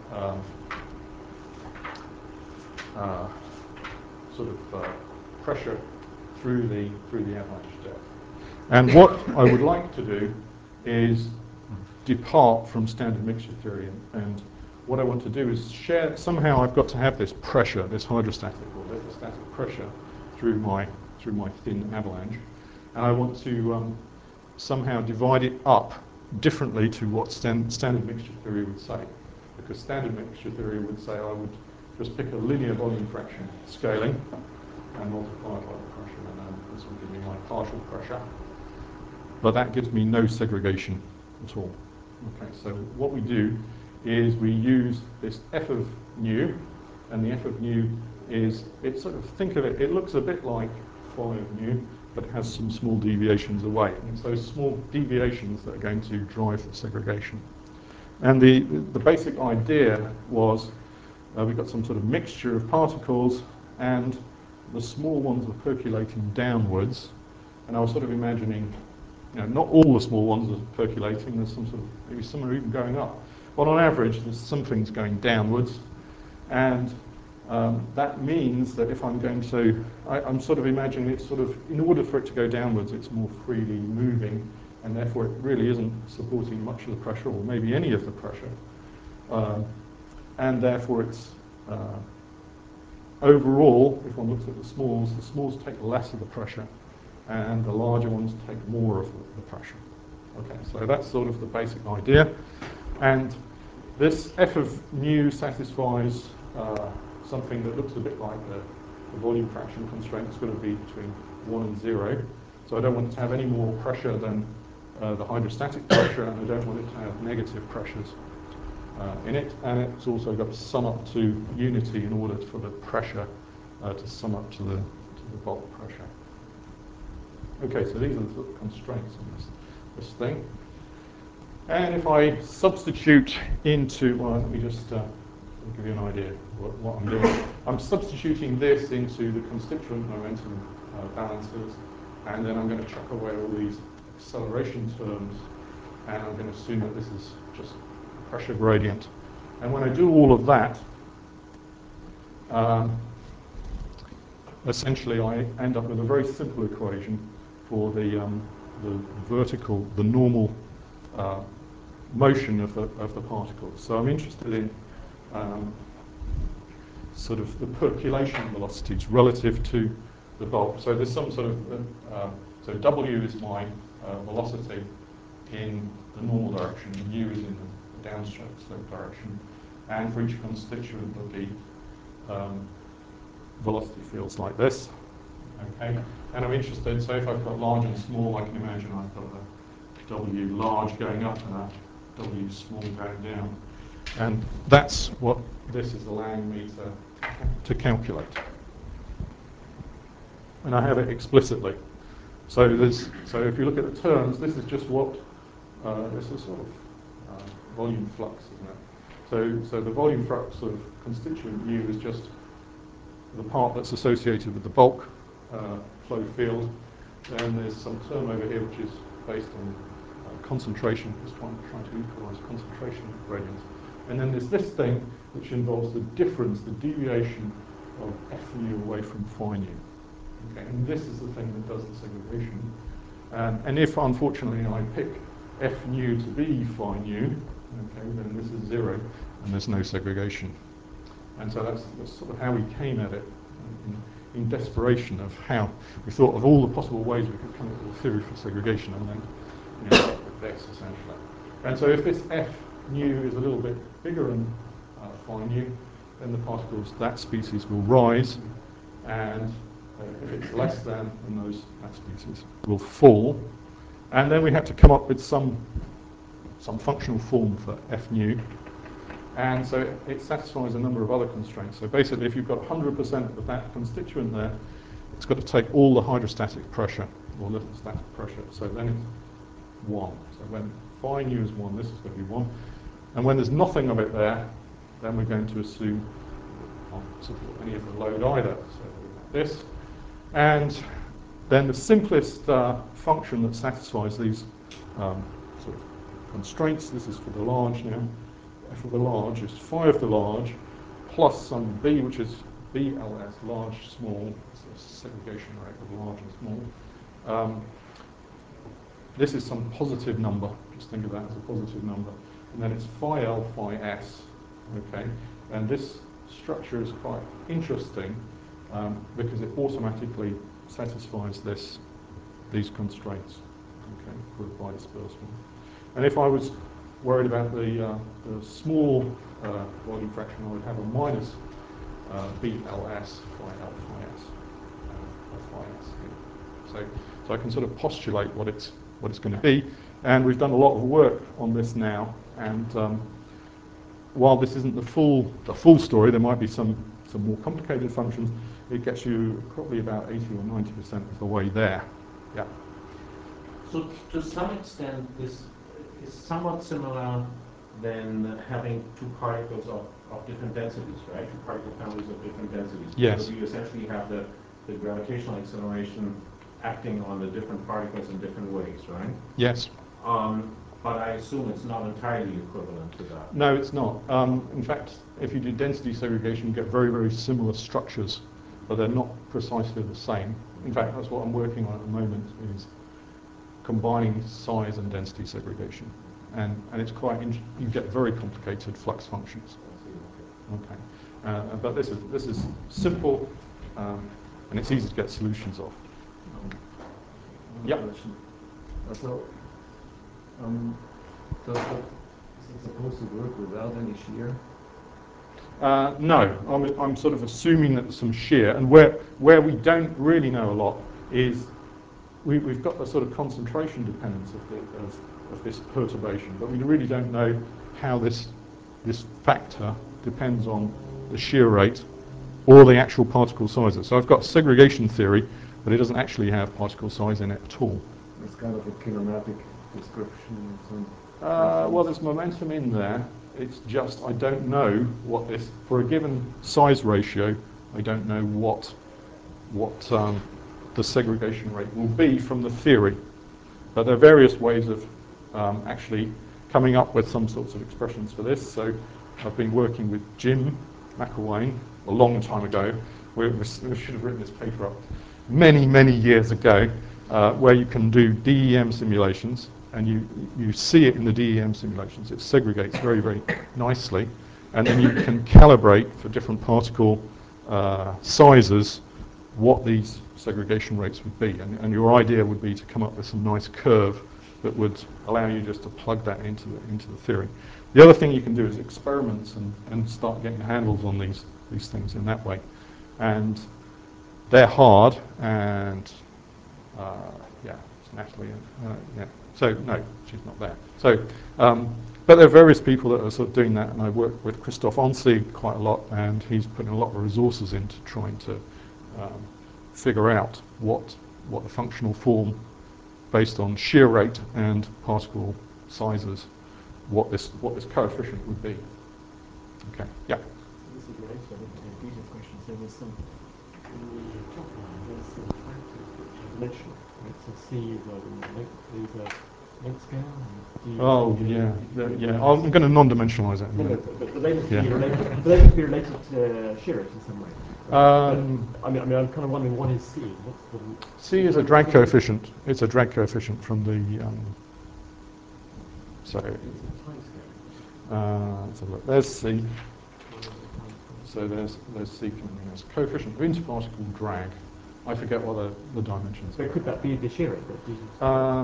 sort of pressure through the avalanche depth. And what I would like to do is depart from standard mixture theory, and what I want to do is share. Somehow I've got to have this pressure, this hydrostatic or lithostatic pressure through my thin avalanche, and I want to somehow divide it up differently to what standard mixture theory would say. Because standard mixture theory would say I would just pick a linear volume fraction scaling and multiply it by the pressure, and then this will give me my partial pressure. But that gives me no segregation at all. Okay, so what we do is we use this F of nu, and the F of nu is, it's sort of, think of it, it looks a bit like phi of nu, but it has some small deviations away. And it's those small deviations that are going to drive the segregation. And the basic idea was we've got some sort of mixture of particles, and the small ones are percolating downwards. And I was sort of imagining, not all the small ones are percolating, there's some sort of, maybe some are even going up. But on average, there's some things going downwards. And that means that if I'm going to, I'm sort of imagining it's sort of, in order for it to go downwards, it's more freely moving, and therefore it really isn't supporting much of the pressure, or maybe any of the pressure. And therefore it's, overall, if one looks at the smalls take less of the pressure, and the larger ones take more of the pressure. Okay, so that's sort of the basic idea. And this F of nu satisfies something that looks a bit like the volume fraction constraint. It's going to be between 1 and 0. So I don't want it to have any more pressure than the hydrostatic pressure, and I don't want it to have negative pressures in it. And it's also got to sum up to unity in order for the pressure to sum up to the bulk pressure. Okay, so these are the sort of constraints on this thing. And if I substitute into, well, let me just give you an idea of what I'm doing. I'm substituting this into the constituent momentum balances, and then I'm going to chuck away all these acceleration terms, and I'm going to assume that this is just pressure gradient. And when I do all of that, essentially I end up with a very simple equation for the vertical, the normal motion of the particles. So I'm interested in sort of the percolation velocities relative to the bulk. So there's some sort of, so W is my velocity in the normal direction, and U is in the downstroke slope direction. And for each constituent there'll be velocity fields like this. Okay, and I'm interested, so if I've got large and small, I can imagine I've got a W large going up and a W small going down. And that's what this is allowing me to calculate. And I have it explicitly. So if you look at the terms, this is just what, this is sort of volume flux, isn't it? So the volume flux of constituent U is just the part that's associated with the bulk flow field. And there's some term over here which is based on concentration, just trying to equalize concentration gradients. And then there's this thing which involves the difference, the deviation of F nu away from phi nu. Okay, and this is the thing that does the segregation. And if, unfortunately, I pick F nu to be phi nu, okay, then this is 0, and there's no segregation. And so that's sort of how we came at it in desperation of how we thought of all the possible ways we could come up with a theory for segregation, and then with this, essentially. And so if this F nu is a little bit bigger than phi nu, then the particles, that species, will rise, and if it's less than that species will fall. And then we have to come up with some functional form for F nu. And so it satisfies a number of other constraints. So basically, if you've got 100% of that constituent there, it's got to take all the hydrostatic pressure, or lithostatic pressure. So then it's 1. So when phi nu is 1, this is going to be 1. And when there's nothing of it there, then we're going to assume it won't support any of the load either. So this. And then the simplest function that satisfies these sort of constraints, this is for the large now, f of the large is phi of the large plus some b, which is BLS, large, small, it's the segregation rate of large and small. This is some positive number, just think of that as a positive number. And then it's phi L, phi S, okay? And this structure is quite interesting because it automatically satisfies these constraints, okay, for bi-dispersal. And if I was worried about the small volume fraction, I would have a minus BLS phi L phi S phi S here. So I can sort of postulate what it's going to be, and we've done a lot of work on this now. And while this isn't the full story, there might be some more complicated functions. It gets you probably about 80 or 90% of the way there. Yeah. So to some extent, this is somewhat similar than having two particles of different densities, right? Two particle families of different densities. Yes. So you essentially have the gravitational acceleration acting on the different particles in different ways, right? Yes. But I assume it's not entirely equivalent to that. No, it's not. In fact, if you do density segregation, you get very, very similar structures, but they're not precisely the same. In fact, that's what I'm working on at the moment, is combining size and density segregation. And it's quite, you get very complicated flux functions. Okay. But this is simple, and it's easy to get solutions of. Yep. So, is it supposed to work without any shear? No, I'm sort of assuming that there's some shear, and where we don't really know a lot is we've got the sort of concentration dependence of this perturbation, but we really don't know how this factor depends on the shear rate or the actual particle sizes. So I've got segregation theory, but it doesn't actually have particle size in it at all. It's kind of a kinematic description. Well, there's momentum in there. It's just I don't know what this, for a given size ratio, I don't know what the segregation rate will be from the theory. But there are various ways of actually coming up with some sorts of expressions for this. So I've been working with Jim McElwain a long time ago, we should have written this paper up many, many years ago, where you can do DEM simulations, and you see it in the DEM simulations. It segregates very, very nicely, and then you can calibrate for different particle sizes what these segregation rates would be. And your idea would be to come up with some nice curve that would allow you just to plug that into the theory. The other thing you can do is experiments and start getting handles on these things in that way. And they're hard, and yeah, it's Natalie. Yeah. So no, she's not there. So, but there are various people that are sort of doing that, and I work with Christophe Onsi quite a lot, and he's putting a lot of resources into trying to figure out what the functional form, based on shear rate and particle sizes, what this coefficient would be. Okay. Yeah. This is related to Peter's question. So there's some in the top line. There's some factors which are dimensional. Right? So C is a length scale. And D Oh yeah, yeah. I'm going to non-dimensionalize that in a minute. But they must be related to shear rate in some way. Right? I mean, I'm kind of wondering what is C? What's the C is a drag coefficient. It's a drag coefficient from the. So it's a time scale. let's have a look. There's C. So there's C coming in as coefficient of interparticle drag. I forget what the dimensions So are. could that be the shear rate? That Jesus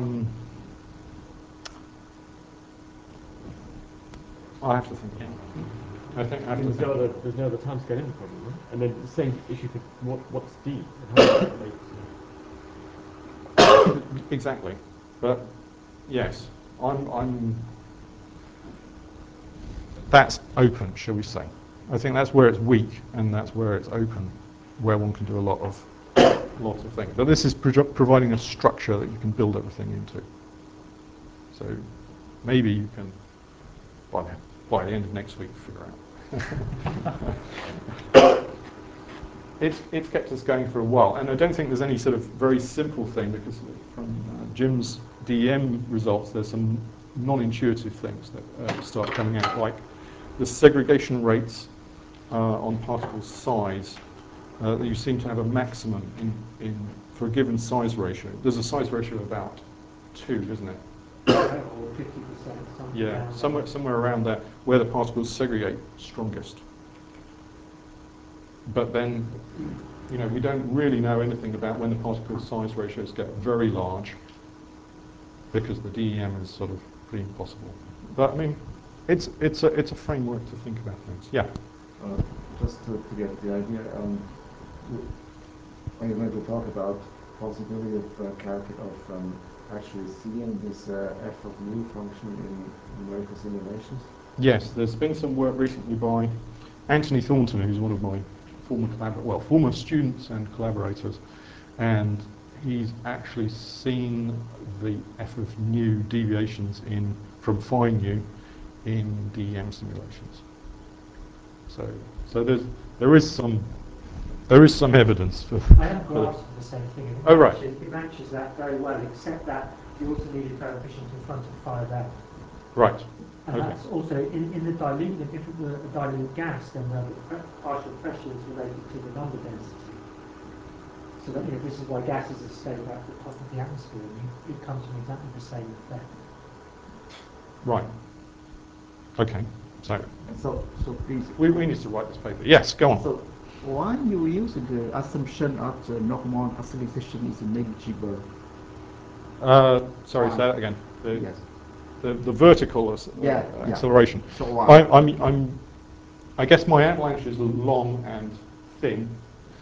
I have to think about that. I think I have to there's think. no other time scale in the problem, right? And then the same issue for what's D? And how does that relate to? Exactly, but yes, I'm. That's open, shall we say? I think that's where it's weak, and that's where it's open, where one can do a lot of things. But this is providing a structure that you can build everything into. So maybe you can, by the end of next week, figure out. It's kept us going for a while, and I don't think there's any sort of very simple thing, because from Jim's DEM results, there's some non-intuitive things that start coming out, like the segregation rates on particle size. You seem to have a maximum for a given size ratio. There's a size ratio of about 2, isn't it? Or 50%, something. Yeah, somewhere around there, where the particles segregate strongest. But then, we don't really know anything about when the particle size ratios get very large, because the DEM is sort of pretty impossible. But I mean, it's a framework to think about things. Yeah. Just to get the idea, when you're going to talk about possibility of actually seeing this f of mu function in numerical simulations. Yes, there's been some work recently by Anthony Thornton, who's one of my former students and collaborators, and he's actually seen the f of nu deviations from phi nu in DEM simulations. So there is some evidence for. I have graphs of the same thing. Oh, right. It matches that very well, except that you also need a coefficient in front of phi of L. Right. And Okay. that's also in the dilute. If it were a dilute gas, then the partial pressure is related to the number density. So that this is why gases are stable at the top of the atmosphere, and it comes from exactly the same effect. Right. Okay. So please. We need to write this paper. Yes, go on. So why you use the assumption of the normal acceleration is negligible? Sorry, say that again. Yes. The vertical acceleration. So why? I guess my avalanche is long and thin.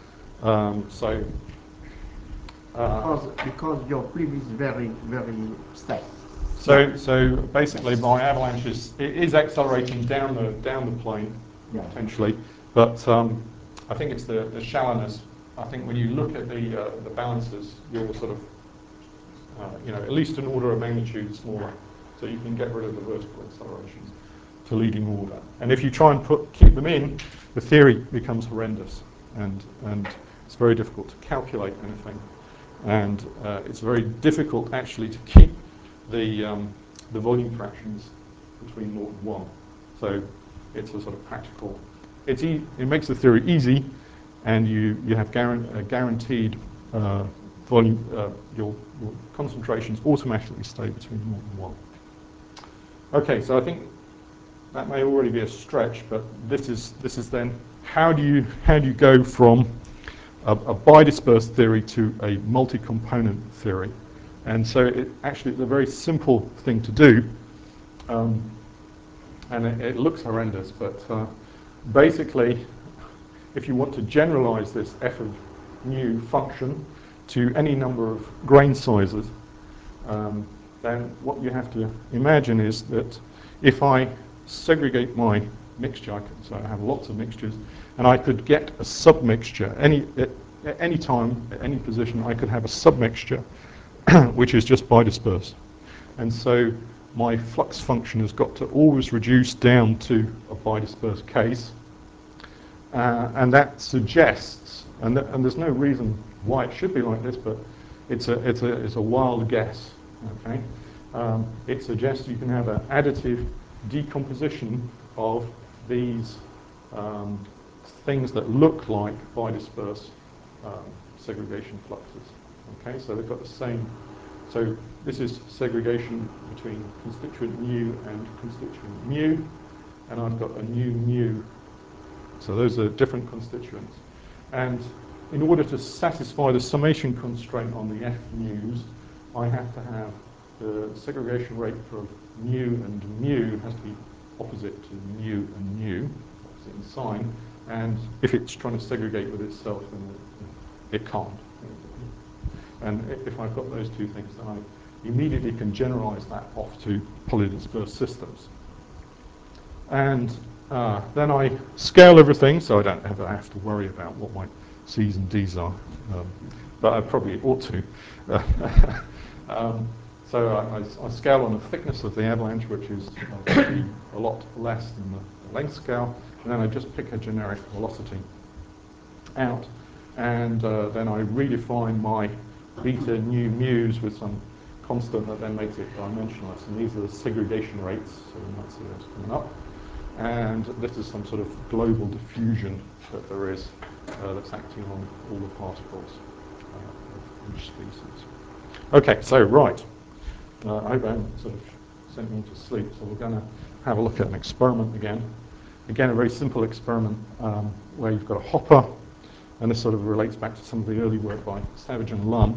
Because your flame is very, very steep. So basically, my avalanche is accelerating down the plane, potentially, but I think it's the shallowness. I think when you look at the balances, you're sort of at least an order of magnitude smaller, so you can get rid of the vertical accelerations to leading order. And if you try and keep them in, the theory becomes horrendous, and it's very difficult to calculate anything, and it's very difficult actually to keep the volume fractions between 0 and 1. So it's a sort of practical. It makes the theory easy, and you have a guaranteed volume, your concentrations automatically stay between 0 and 1. Okay, so I think that may already be a stretch, but this is then how do you go from a bidispersed theory to a multi-component theory? And so actually it's a very simple thing to do, and it looks horrendous, but basically, if you want to generalize this f of nu function to any number of grain sizes, then what you have to imagine is that if I segregate my mixture, so I have lots of mixtures, and I could get a submixture, at any time, at any position, I could have a submixture which is just bidispersed. And so my flux function has got to always reduce down to a bidispersed case. And that suggests, and there's no reason why it should be like this, but it's a wild guess. Okay, it suggests you can have an additive decomposition of these things that look like bidispersed segregation fluxes. Okay, so they've got the same. So this is segregation between constituent nu and constituent mu, and I've got a nu mu. So those are different constituents. And in order to satisfy the summation constraint on the f mu's, I have to have the segregation rate for nu and mu has to be opposite to mu and nu, opposite in sign. And if it's trying to segregate with itself, then it can't. And if I've got those two things, then I immediately can generalize that off to polydispersed systems. And then I scale everything, so I don't ever have to worry about what my C's and D's are, but I probably ought to. So I scale on the thickness of the avalanche, which is a lot less than the length scale, and then I just pick a generic velocity out, and then I redefine my beta nu mu's with some constant that then makes it dimensionless, and these are the segregation rates, so you might see those coming up. And this is some sort of global diffusion that there is that's acting on all the particles of each species. Okay, so right. I hope I haven't sort of sent me to sleep, so we're going to have a look at an experiment again. Again, a very simple experiment where you've got a hopper, and this sort of relates back to some of the early work by Savage and Lunn,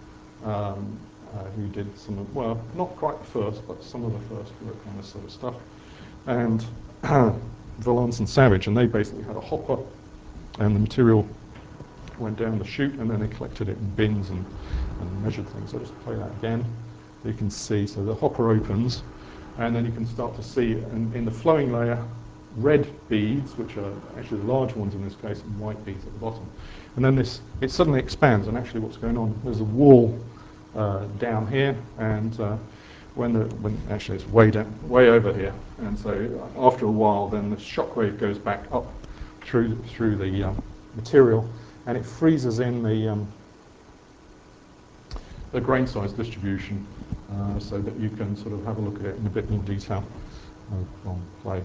who did some of, well, not quite the first, but some of the first work on this sort of stuff. And Valence and Savage, and they basically had a hopper, and the material went down the chute, and then they collected it in bins and measured things. I'll just play that again. You can see, so the hopper opens, and then you can start to see in the flowing layer red beads, which are actually the large ones in this case, and white beads at the bottom. And then it suddenly expands, and actually what's going on, there's a wall down here, and when actually it's way over here, and so after a while, then the shock wave goes back up through the material, and it freezes in the grain size distribution, so that you can sort of have a look at it in a bit more detail on play.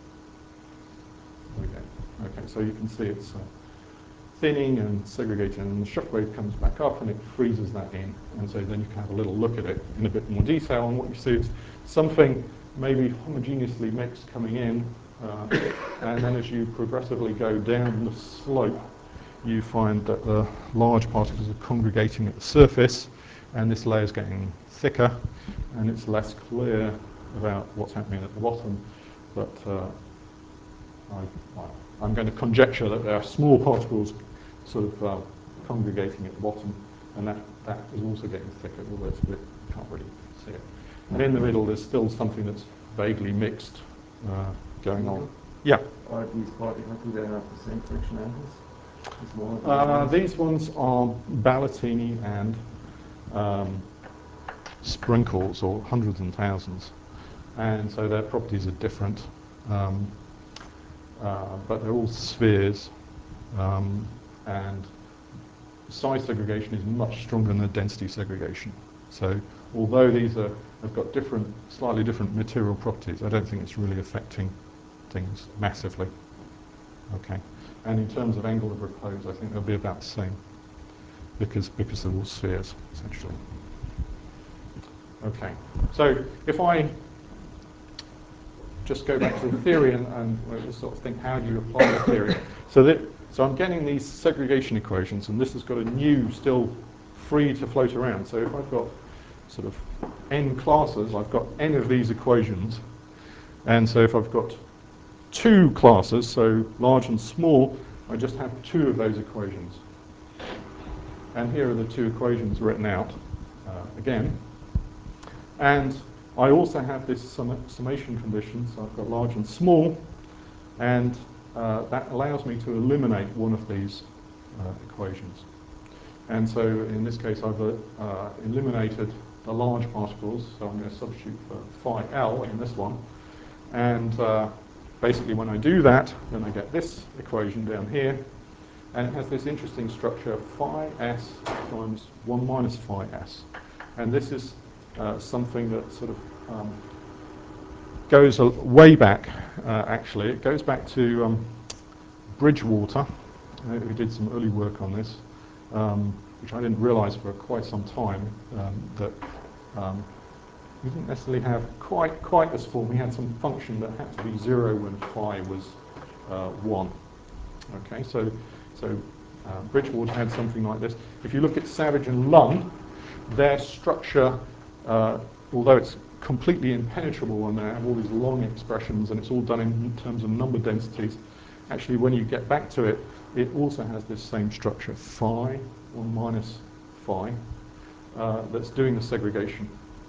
Okay, so you can see it's thinning and segregating, and the shock wave comes back up and it freezes that in, and so then you can have a little look at it in a bit more detail, and what you see is something maybe homogeneously mixed coming in, and then as you progressively go down the slope, you find that the large particles are congregating at the surface, and this layer is getting thicker, and it's less clear about what's happening at the bottom, but I'm going to conjecture that there are small particles sort of congregating at the bottom, and that is also getting thicker, although it's a bit, you can't really see it. And in the middle, there's still something that's vaguely mixed going on. Yeah? Are these particles, do they have the same friction angles? These ones are Ballatini and sprinkles, or hundreds and thousands, and so their properties are different, but they're all spheres, and size segregation is much stronger than the density segregation. So although these have got slightly different material properties, I don't think it's really affecting things massively. Okay, And in terms of angle of repose, I think they'll be about the same, because they're all spheres, essentially. Okay, so if I just go back to the theory and we'll sort of think, how do you apply the theory? So I'm getting these segregation equations, and this has got a nu still free to float around. So if I've got sort of n classes, I've got n of these equations. And so if I've got two classes, so large and small, I just have two of those equations. And here are the two equations written out again. And I also have this summation condition, so I've got large and small, and that allows me to eliminate one of these equations. And so in this case, I've eliminated the large particles, so I'm going to substitute for phi L in this one. And basically when I do that, then I get this equation down here, and it has this interesting structure, phi s times 1 minus phi s. And this is something that sort of goes way back, actually. It goes back to Bridgewater, who did some early work on this, which I didn't realize for quite some time, that we didn't necessarily have quite this form. We had some function that had to be 0 when phi was 1. Okay, so Bridgewater had something like this. If you look at Savage and Lund, their structure, although it's completely impenetrable and they have all these long expressions and it's all done in terms of number densities, actually when you get back to it, it also has this same structure, phi, 1 minus phi, that's doing the segregation.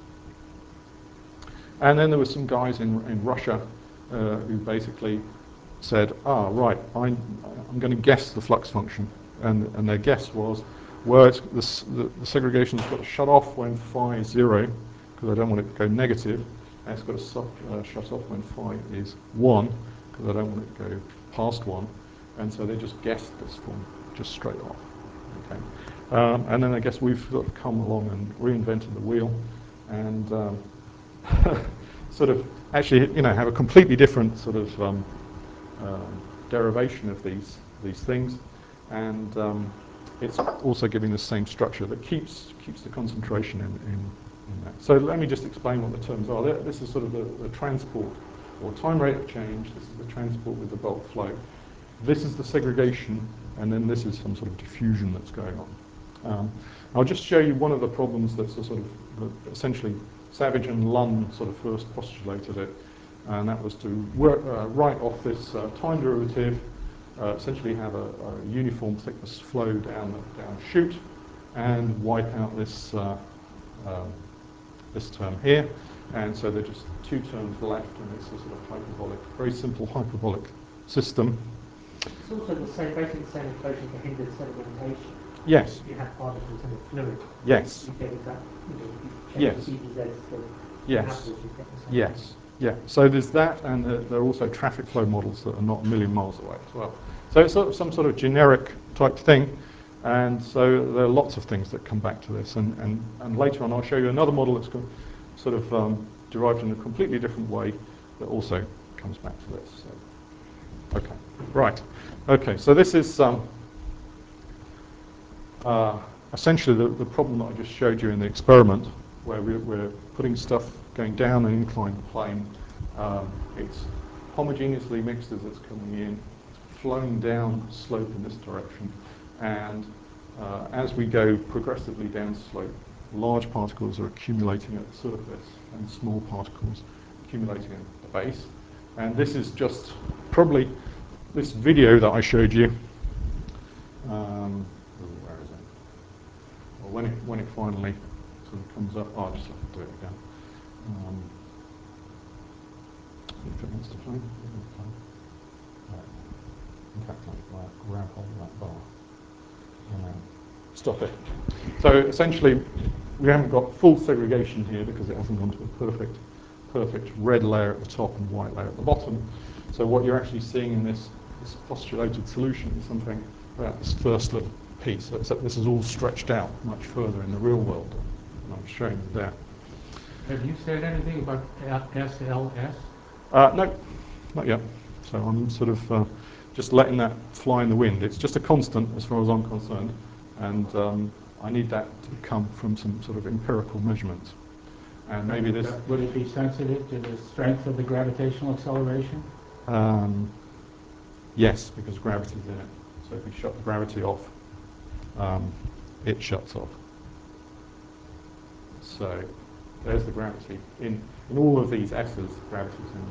And then there were some guys in Russia who basically said, right, I'm going to guess the flux function. And their guess was, well, the segregation's got to shut off when phi is 0, because I don't want it to go negative, and it's got to shut off when phi is 1, because I don't want it to go past 1. And so they just guessed this form just straight off. Okay. And then I guess we've sort of come along and reinvented the wheel, and sort of actually, have a completely different sort of derivation of these things, and it's also giving the same structure that keeps the concentration in that. So let me just explain what the terms are. This is sort of the transport or time rate of change. This is the transport with the bulk flow. This is the segregation, and then this is some sort of diffusion that's going on. I'll just show you one of the problems that's a sort of essentially Savage and Lund sort of first postulated it, and that was to write off this time derivative, essentially have a uniform thickness flow down a chute, and wipe out this this term here. And so there are just two terms left, and it's a sort of hyperbolic, very simple hyperbolic system. It's also basically the same equation for hindered sedimentation. Yes. If you have particles in a fluid, Yes. you get that, Yes. you change the CDZ to Yes. you get the same Yes. thing. Yeah. So there's that, and there are also traffic flow models that are not a million miles away as well. So it's sort of some sort of generic type thing, and so there are lots of things that come back to this. And later on, I'll show you another model that's sort of derived in a completely different way that also comes back to this. So, okay. Right. Okay. So this is essentially the problem that I just showed you in the experiment, where we're putting stuff going down an inclined plane. It's homogeneously mixed as it's coming in. It's flowing down slope in this direction. And as we go progressively down slope, large particles are accumulating at the surface and small particles accumulating at the base. And this is just probably this video that I showed you. Where is it? Well, when it finally sort of comes up, I'll just have to do it again. If it wants to play, it will play. Right. In fact, I'll grab hold of that bar. Stop it. So essentially, we haven't got full segregation here because it hasn't gone to a perfect red layer at the top and white layer at the bottom. So what you're actually seeing in this postulated solution is something about this first little piece, except this is all stretched out much further in the real world. And I'm showing you that. Have you said anything about SLS? No, not yet. So I'm sort of just letting that fly in the wind. It's just a constant as far as I'm concerned, and I need that to come from some sort of empirical measurements. And maybe this... Would it be sensitive to the strength of the gravitational acceleration? Yes, because gravity's in it. So if we shut the gravity off, it shuts off. So there's the gravity. In all of these S's, gravity's in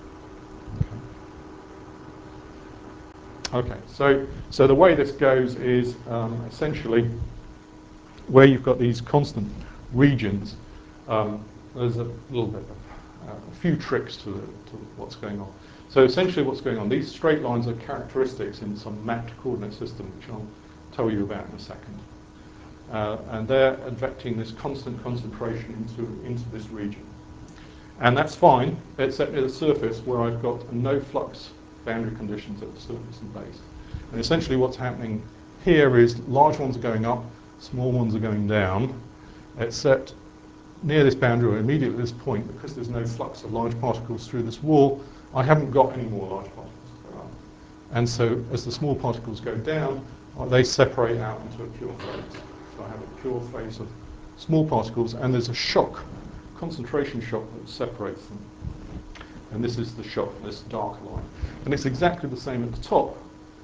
there. Okay, so the way this goes is essentially where you've got these constant regions, there's a little bit of a few tricks to what's going on. So essentially what's going on, these straight lines are characteristics in some mapped coordinate system, which I'll tell you about in a second. And they're advecting this constant concentration into this region. And that's fine, except at the surface where I've got no flux boundary conditions at the surface and base. And essentially what's happening here is large ones are going up, small ones are going down, except near this boundary, or immediately at this point, because there's no flux of large particles through this wall, I haven't got any more large particles to go up. And so as the small particles go down, they separate out into a pure phase. So I have a pure phase of small particles, and there's a shock, concentration shock, that separates them. And this is the shock, this dark line. And it's exactly the same at the top.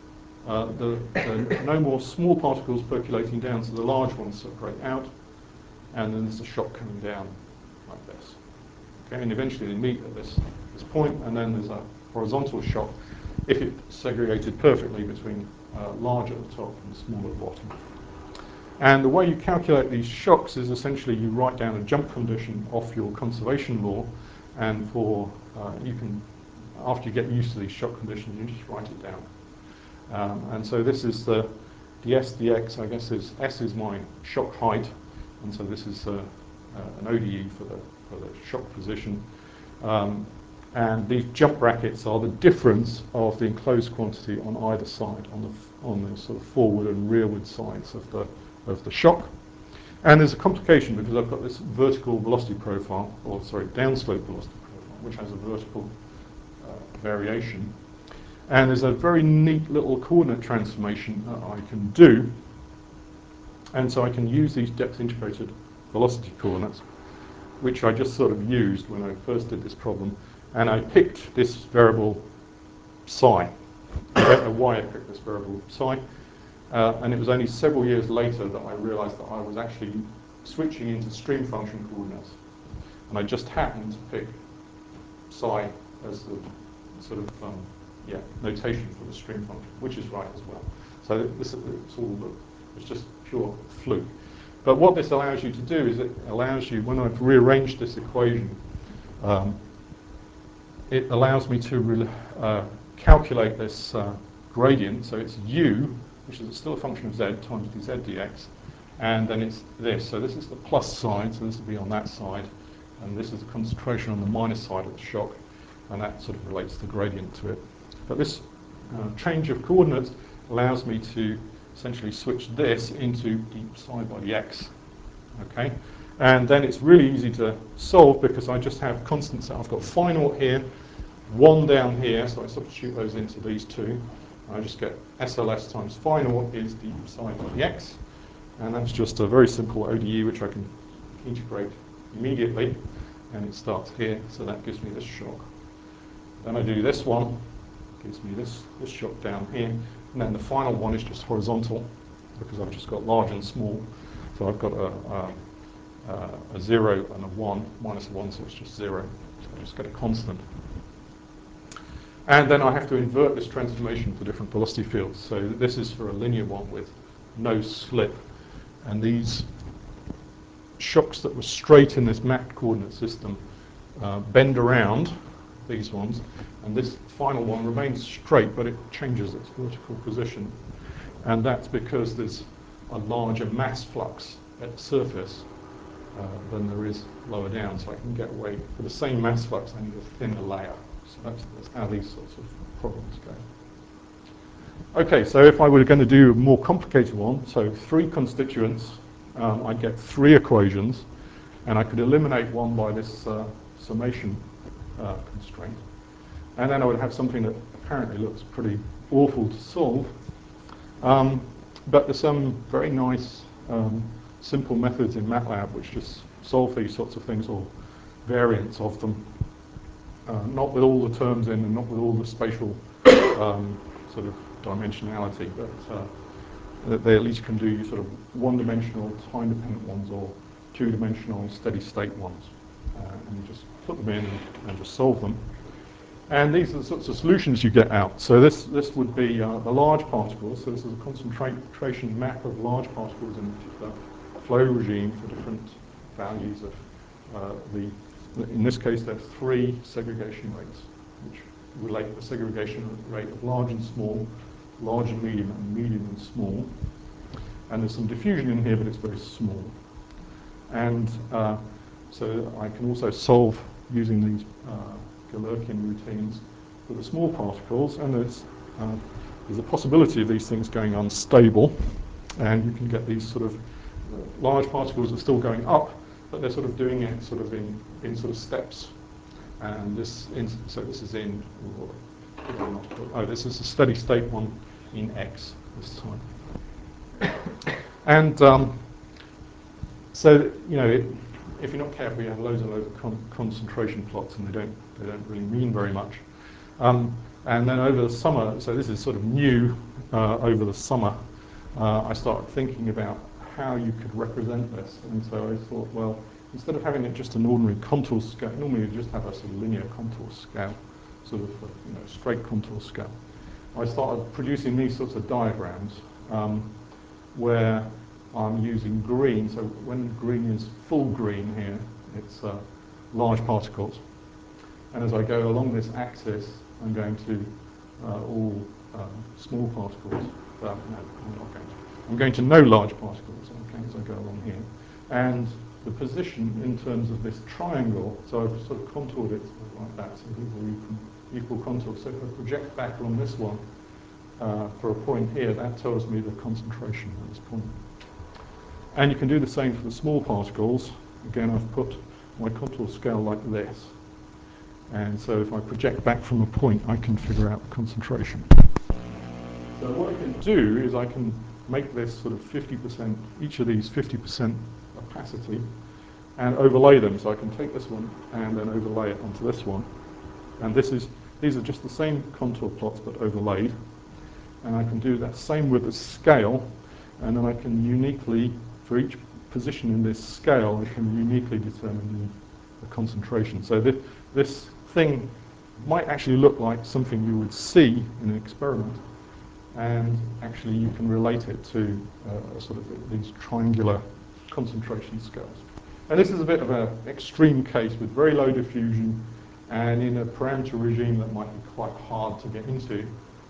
No more small particles percolating down, so the large ones separate out, and then there's a shock coming down like this. Okay, and eventually they meet at this point, and then there's a horizontal shock if it's segregated perfectly between large at the top and small at the bottom. And the way you calculate these shocks is essentially you write down a jump condition off your conservation law, and you can, after you get used to these shock conditions, you just write it down. And so this is the S dx, I guess S is my shock height, and so this is an ODE for the shock position. And these jump brackets are the difference of the enclosed quantity on either side, on the sort of forward and rearward sides of the shock. And there's a complication because I've got this vertical velocity profile, or sorry, downslope velocity profile, which has a vertical variation. And there's a very neat little coordinate transformation that I can do. And so I can use these depth integrated velocity coordinates, which I just sort of used when I first did this problem. And I picked this variable psi. I don't know why I picked this variable psi. And it was only several years later that I realized that I was actually switching into stream function coordinates. And I just happened to pick psi as the sort of notation for the stream function, which is right as well. So it's just pure fluke. But what this allows you to do is it allows you, when I've rearranged this equation, it allows me to calculate this gradient. So it's u, which is still a function of z times dz dx, and then it's this. So this is the plus side, so this will be on that side, and this is the concentration on the minus side of the shock, and that sort of relates the gradient to it. But this change of coordinates allows me to essentially switch this into d psi by dx. Okay, and then it's really easy to solve because I just have constants. I've got phi naught here, 1 down here, so I substitute those into these two. I just get SLS times phi naught is d psi by dx, and that's just a very simple ODE which I can integrate immediately, and it starts here, so that gives me this shock. Then I do this one, gives me this shock down here, and then the final one is just horizontal because I've just got large and small, so I've got a 0 and a 1, minus a 1, so it's just 0, so I just get a constant. And then I have to invert this transformation for different velocity fields. So this is for a linear one with no slip. And these shocks that were straight in this mapped coordinate system bend around, these ones, and this final one remains straight, but it changes its vertical position. And that's because there's a larger mass flux at the surface than there is lower down. So I can get away, for the same mass flux, I need a thinner layer. So that's how these sorts of problems go. Okay, so if I were going to do a more complicated one, so 3 constituents, I'd get 3 equations, and I could eliminate one by this summation constraint. And then I would have something that apparently looks pretty awful to solve. But there's some very nice simple methods in MATLAB which just solve these sorts of things, or variants of them. Not with all the terms in and not with all the spatial sort of dimensionality, but they at least can do sort of one-dimensional time-dependent ones or two-dimensional steady-state ones. And you just put them in and just solve them. And these are the sorts of solutions you get out. So this would be the large particles. So this is a concentration map of large particles in a particular flow regime for different values of in this case there are 3 segregation rates, which relate the segregation rate of large and small, large and medium and small. And there's some diffusion in here, but it's very small. And so I can also solve using these Galerkin routines for the small particles, and there's a possibility of these things going unstable, and you can get these sort of large particles are still going up, but they're sort of doing it sort of in sort of steps. And this is in, this is a steady state one in X this time. And so, you know, if you're not careful, you have loads and loads of concentration plots, and they don't really mean very much. And then over the summer, so this is sort of new, over the summer, I started thinking about how you could represent this. And so I thought, well, instead of having it just an ordinary contour scale, normally you just have a sort of linear contour scale, sort of straight contour scale. I started producing these sorts of diagrams where I'm using green. So when green is full green here, it's large particles. And as I go along this axis, I'm going to all small particles. No, I'm not going to. I'm going to no large particles, okay, as I go along here. And the position in terms of this triangle, so I've sort of contoured it like that, so these are equal contours. So if I project back along this one for a point here, that tells me the concentration at this point. And you can do the same for the small particles. Again, I've put my contour scale like this. And so if I project back from a point, I can figure out the concentration. So what I can do is I can make this sort of 50%, each of these 50% opacity, and overlay them. So I can take this one and then overlay it onto this one. And these are just the same contour plots but overlaid. And I can do that same with the scale, and then I can uniquely, for each position in this scale, I can uniquely determine the concentration. So this thing might actually look like something you would see in an experiment, and actually you can relate it to sort of these triangular concentration scales. And this is a bit of an extreme case with very low diffusion and in a parameter regime that might be quite hard to get into,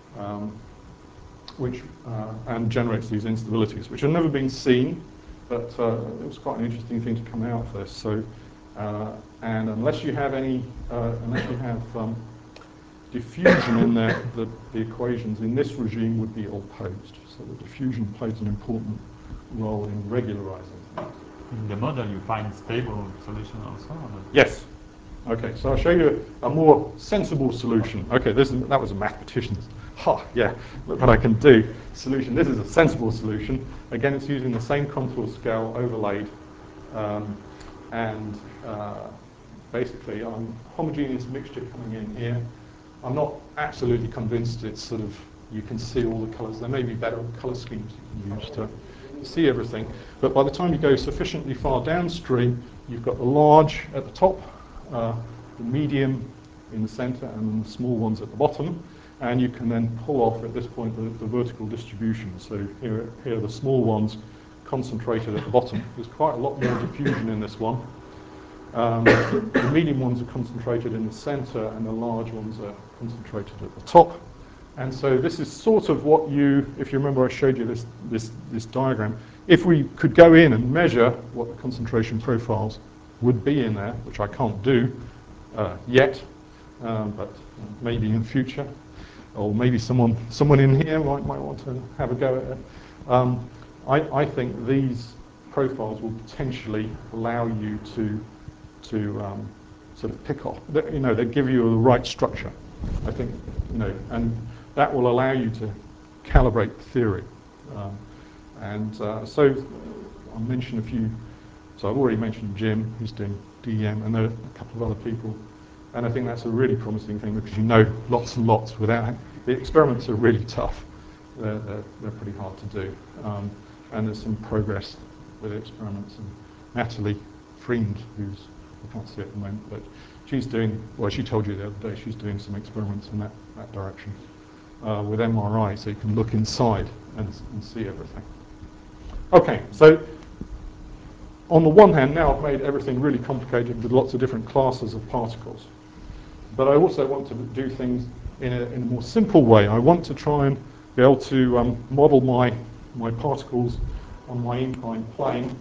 and generates these instabilities, which have never been seen, but it was quite an interesting thing to come out of this. So, and unless you have diffusion in there, the equations in this regime would be all posed. So the diffusion plays an important role in regularizing things. In the model, you find stable solution also? Or? Yes. Okay, so I'll show you a more sensible solution. Okay, that was a mathematician's. Yeah, look what I can do. Solution. This is a sensible solution. Again, it's using the same contour scale overlaid, and basically, I'm homogeneous mixture coming in here. I'm not absolutely convinced it's sort of, you can see all the colours. There may be better colour schemes you can use to see everything. But by the time you go sufficiently far downstream, you've got the large at the top, the medium in the centre, and then the small ones at the bottom. And you can then pull off at this point the vertical distribution. So here are the small ones concentrated at the bottom. There's quite a lot more diffusion in this one. The medium ones are concentrated in the center, and the large ones are concentrated at the top. And so this is sort of what if you remember I showed you this diagram, if we could go in and measure what the concentration profiles would be in there, which I can't do yet, but maybe in the future, or maybe someone in here might want to have a go at it. I think these profiles will potentially allow you to sort of pick off. They give you the right structure. I think, and that will allow you to calibrate the theory. So I'll mention a few. So I've already mentioned Jim, who's doing DEM, and there are a couple of other people. And I think that's a really promising thing because you know lots and lots without. The experiments are really tough. They're pretty hard to do. And there's some progress with the experiments. And Natalie Freund, who's, I can't see at the moment, but she's doing, well, she told you the other day, she's doing some experiments in that direction with MRI, so you can look inside and see everything. Okay, so on the one hand, now I've made everything really complicated with lots of different classes of particles. But I also want to do things in a more simple way. I want to try and be able to model my particles on my inclined plane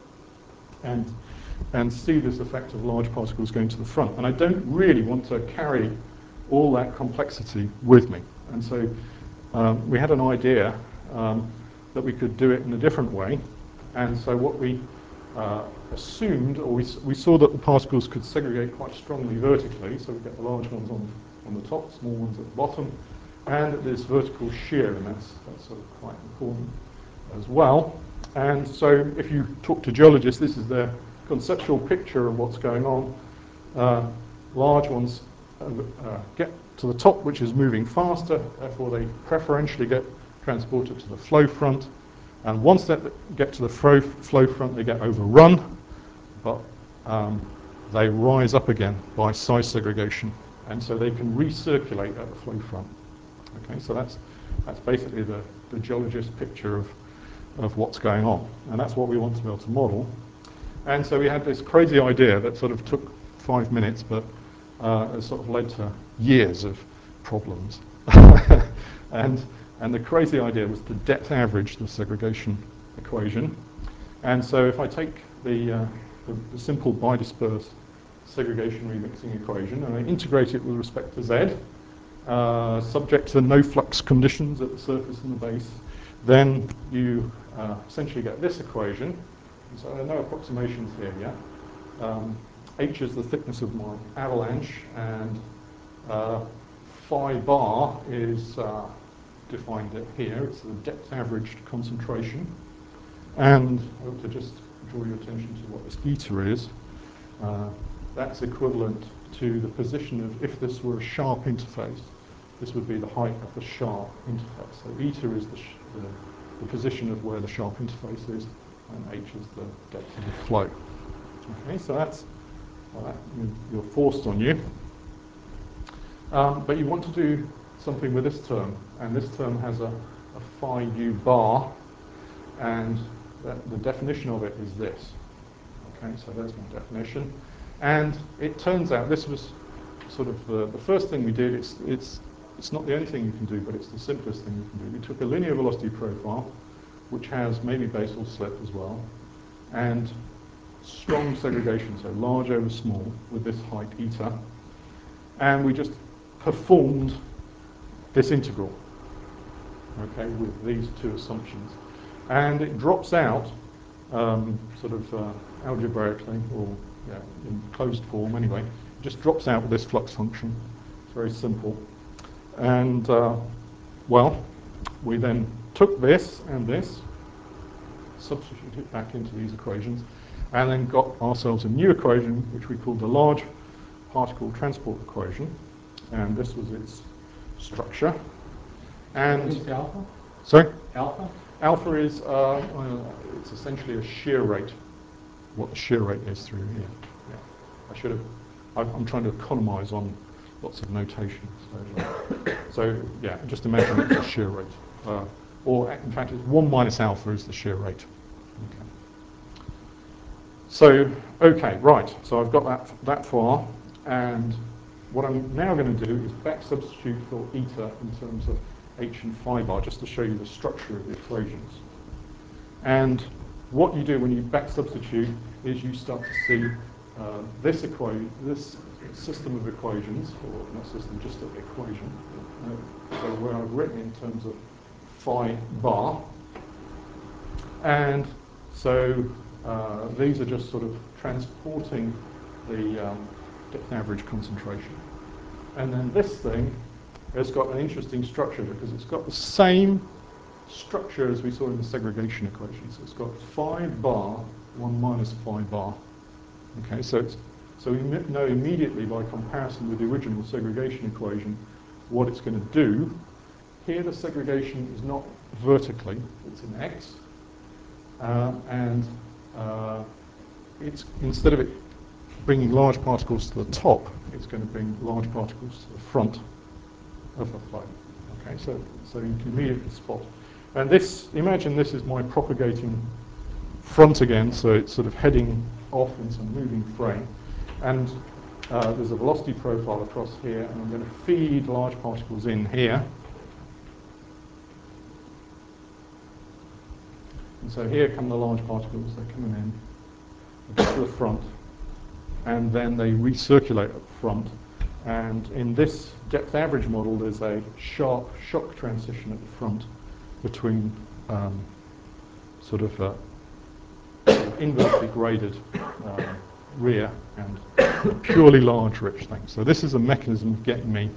and see this effect of large particles going to the front. And I don't really want to carry all that complexity with me. And so we had an idea that we could do it in a different way. And so what we assumed, or we saw that the particles could segregate quite strongly vertically, so we get the large ones on the top, small ones at the bottom, and this vertical shear, and that's sort of quite important as well. And so if you talk to geologists, this is their conceptual picture of what's going on. Large ones get to the top, which is moving faster, therefore they preferentially get transported to the flow front. And once they get to the flow front, they get overrun, but they rise up again by size segregation, and so they can recirculate at the flow front. Okay, so that's basically the geologist picture of what's going on, and that's what we want to be able to model. And so we had this crazy idea that sort of took 5 minutes, but it sort of led to years of problems. And the crazy idea was to depth average the segregation equation. And so if I take the simple bidisperse segregation remixing equation and I integrate it with respect to Z, subject to no flux conditions at the surface and the base, then you essentially get this equation. And so there are no approximations here yet. H is the thickness of my avalanche, and phi bar is defined it here. It's the depth averaged concentration. And I want to just draw your attention to what this eta is. That's equivalent to the position of, if this were a sharp interface, this would be the height of the sharp interface. So eta is the position of where the sharp interface is, and h is the depth of the flow. Okay, so that's you're forced on you. But you want to do something with this term, and this term has a phi u bar, and the definition of it is this. Okay, so there's my definition. And it turns out this was sort of the first thing we did. It's not the only thing you can do, but it's the simplest thing you can do. We took a linear velocity profile, which has maybe basal slip as well, and strong segregation, so large over small, with this height eta, and we just performed this integral, okay, with these two assumptions. And it drops out sort of algebraically, or in closed form anyway. It just drops out with this flux function. It's very simple. And, well, we then took this and this, substituted it back into these equations, and then got ourselves a new equation, which we called the large particle transport equation. And this was its structure. And What is alpha? sorry? Alpha? Alpha is it's essentially a shear rate. What the shear rate is through here. Yeah. I should have. I'm trying to economise on lots of notation. So yeah, just imagine it's a shear rate, or in fact, it's 1 minus alpha is the shear rate. Okay. So okay, right. So I've got that far, and what I'm now going to do is back substitute for eta in terms of h and phi bar, just to show you the structure of the equations. And what you do when you back substitute is you start to see this system of equations, or not system, just an equation. So where I've written in terms of phi bar, and so these are just sort of transporting the depth average concentration. And then this thing has got an interesting structure because it's got the same structure as we saw in the segregation equation. So it's got phi bar, 1 minus phi bar. Okay, so we know immediately by comparison with the original segregation equation what it's going to do. Here the segregation is not vertically, it's in x. It's, instead of it bringing large particles to the top, it's going to bring large particles to the front of the flow. Okay, so you can immediately spot. And this, imagine this is my propagating front again, so it's sort of heading off in some moving frame. And there's a velocity profile across here, and I'm going to feed large particles in here. And so here come the large particles, they're coming in, they go to the front, and then they recirculate up front. And in this depth average model, there's a sharp shock transition at the front between sort of inversely graded rear and purely large rich things. So this is a mechanism of getting me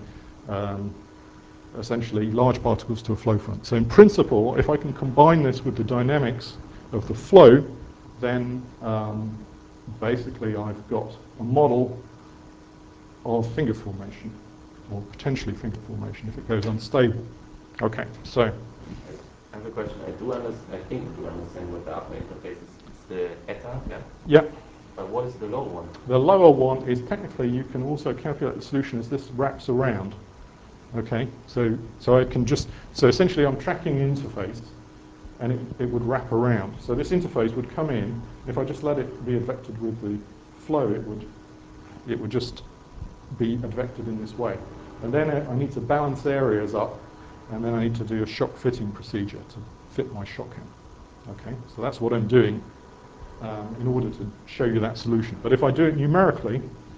essentially large particles to a flow front. So in principle, if I can combine this with the dynamics of the flow, then basically I've got a model of finger formation, or potentially finger formation if it goes unstable. Okay, so. I have a question. I think I do understand what the upper interface is. It's the eta, yeah? Yeah. But what is the lower one? The lower one is technically, you can also calculate the solution as this wraps around. Okay, so I can just, so essentially I'm tracking the interface, and it would wrap around. So this interface would come in. If I just let it be advected with the flow, it would just be advected in this way. And then I need to balance areas up, and then I need to do a shock fitting procedure to fit my shock in. Okay, so that's what I'm doing in order to show you that solution. But if I do it numerically,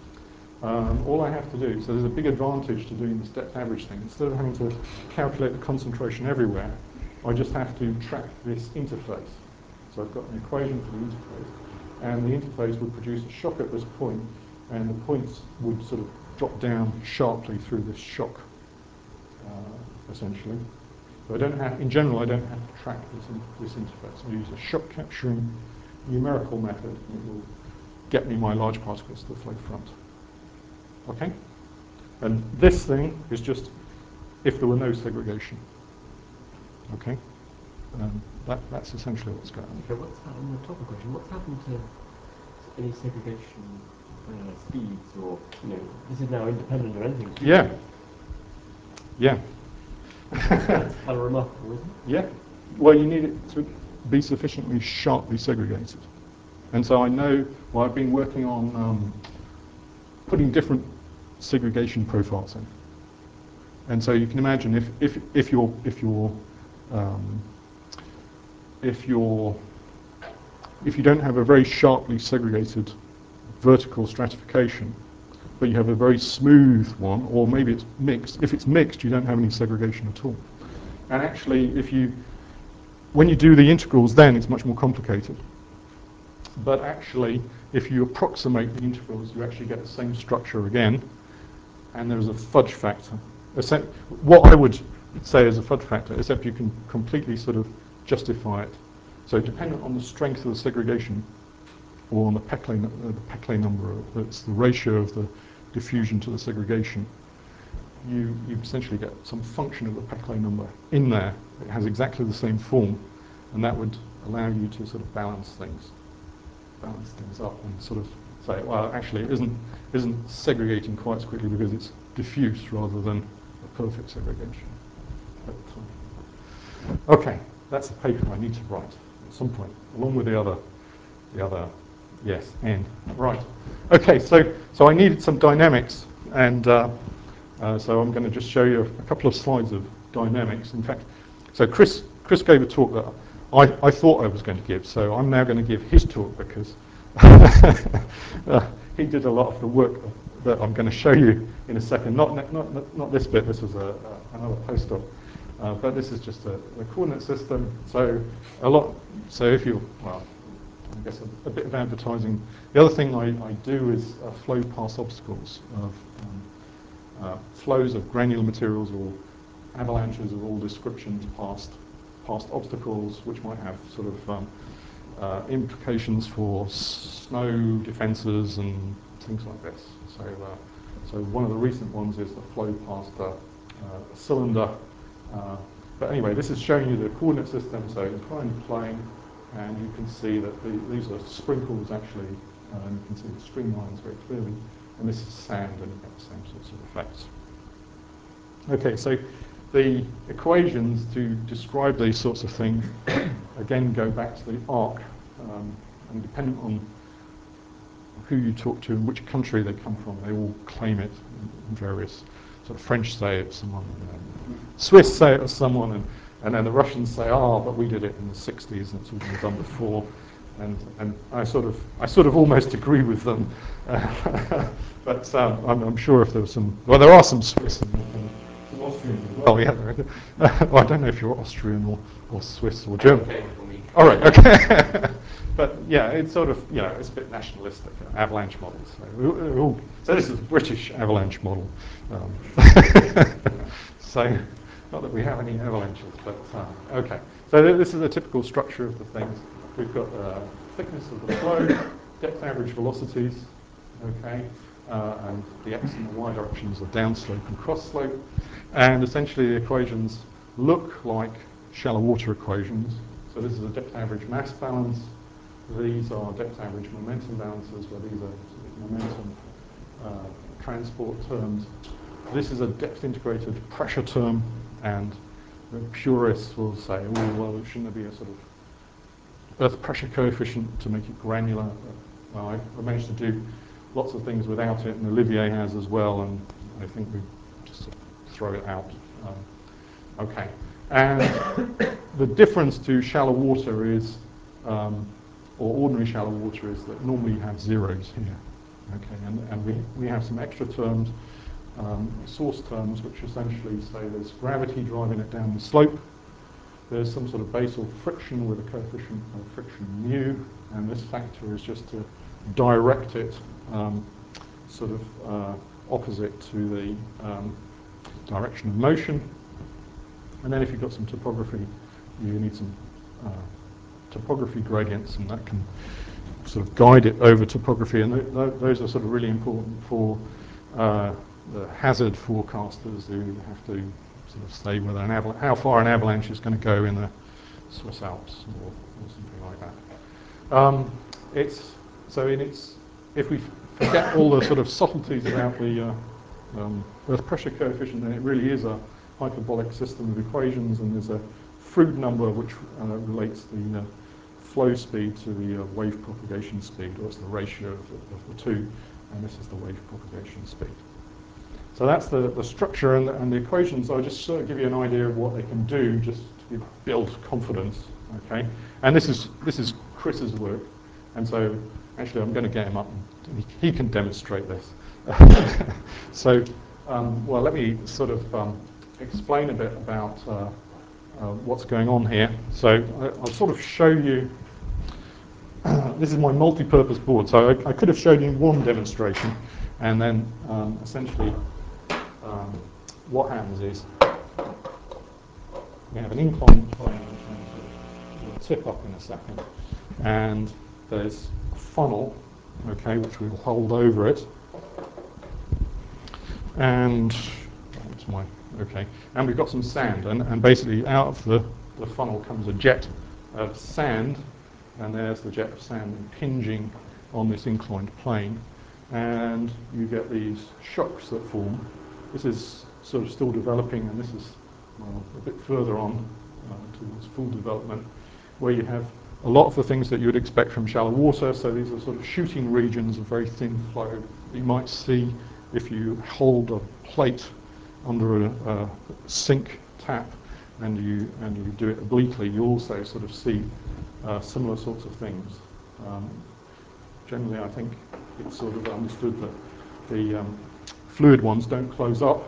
all I have to do, so there's a big advantage to doing this depth average thing. Instead of having to calculate the concentration everywhere, I just have to track this interface. So I've got an equation for the interface, and the interface would produce a shock at this point, and the points would sort of drop down sharply through this shock, essentially. So I don't have, in general, I don't have to track this interface. I use a shock capturing numerical method, and it will get me my large particles to the flow front. Okay? And this thing is just if there were no segregation. Okay? That's essentially what's going on. Okay, what's on the topic question? What's happened to any segregation speeds, or this is now independent of anything? Yeah. Yeah. Unremarkable, isn't it? Yeah. Well, you need it to be sufficiently sharply segregated. And so I know, well, I've been working on putting different segregation profiles in. And so you can imagine if you don't have a very sharply segregated vertical stratification, but you have a very smooth one, or maybe it's mixed. If it's mixed, you don't have any segregation at all. And actually, when you do the integrals, then it's much more complicated. But actually, if you approximate the integrals, you actually get the same structure again, and there's a fudge factor. What I would say is a fudge factor, except you can completely sort of justify it. So dependent on the strength of the segregation, or on the Peclet number, it's the ratio of the diffusion to the segregation, you essentially get some function of the Peclet number in there. It has exactly the same form, and that would allow you to sort of balance things up and sort of say, well, actually it isn't segregating quite as quickly because it's diffuse rather than a perfect segregation. Okay, that's the paper I need to write at some point, along with the other, yes, and right. Okay, so I needed some dynamics, and so I'm going to just show you a couple of slides of dynamics. In fact, so Chris gave a talk that I thought I was going to give, so I'm now going to give his talk because he did a lot of the work that I'm going to show you in a second. Not this bit. This was another postdoc, but this is just a coordinate system. So if you, well, I guess a bit of advertising. The other thing I do is flow past obstacles of flows of granular materials or avalanches of all descriptions past obstacles, which might have sort of implications for snow defences and things like this. So one of the recent ones is the flow past a cylinder. But anyway, this is showing you the coordinate system, so inclined plane, and you can see that these are sprinkles actually, and you can see the streamlines very clearly, and this is sand, and you get the same sorts of effects. Okay, so the equations to describe these sorts of things, again, go back to the arc, and depending on who you talk to and which country they come from, they all claim it in various, sort of French say it was someone, Swiss say it was someone, and then the Russians say, but we did it in the 60s and it's all been done before. And I sort of almost agree with them, but I'm sure if there was there are some Swiss and Austrians as well. Yeah, well, I don't know if you're Austrian or Swiss or German. Okay for me. All right, okay. But yeah, it's sort of, it's a bit nationalistic, avalanche models. So this is a British avalanche model. So not that we have any avalanches, but okay. So this is a typical structure of the things. We've got thickness of the flow, depth average velocities, okay, and the x and the y directions are downslope and cross slope. And essentially the equations look like shallow water equations. So this is a depth average mass balance. These are depth average momentum balances, where these are sort of momentum transport terms. This is a depth integrated pressure term, and the purists will say, well, shouldn't there be a sort of earth pressure coefficient to make it granular? Well, I managed to do lots of things without it, and Olivier has as well, and I think we just sort of throw it out. Okay, and the difference to shallow water is, or ordinary shallow water, is that normally you have zeros here. Okay, and we have some extra terms, source terms, which essentially say there's gravity driving it down the slope. There's some sort of basal friction with a coefficient of friction mu, and this factor is just to direct it sort of opposite to the direction of motion. And then if you've got some topography, you need some topography gradients, and that can sort of guide it over topography, and those are sort of really important for the hazard forecasters who have to sort of say whether how far an avalanche is going to go in the Swiss Alps or something like that. If we forget all the sort of subtleties about the earth pressure coefficient, then it really is a hyperbolic system of equations, and there's a Froude number which relates the flow speed to the wave propagation speed, or it's the ratio of the two, and this is the wave propagation speed. So that's the structure, and the equations. I'll just sort of give you an idea of what they can do, just to build confidence. Okay, and this is Chris's work, and so actually I'm going to get him up, and he can demonstrate this. So, well, let me sort of explain a bit about what's going on here. So I'll sort of show you. This is my multi-purpose board, so I could have showed you one demonstration, and then essentially what happens is we have an inclined plane, which will tip up in a second, and there's a funnel, okay, which we'll hold over it, and that's my and we've got some sand, and basically out of the funnel comes a jet of sand, and there's the jet of sand impinging on this inclined plane, and you get these shocks that form. This is sort of still developing, and this is a bit further on towards full development, where you have a lot of the things that you would expect from shallow water. So these are sort of shooting regions of very thin flow that you might see if you hold a plate under a sink tap and you do it obliquely. You also sort of see similar sorts of things. Generally, I think it's sort of understood that the fluid ones don't close up,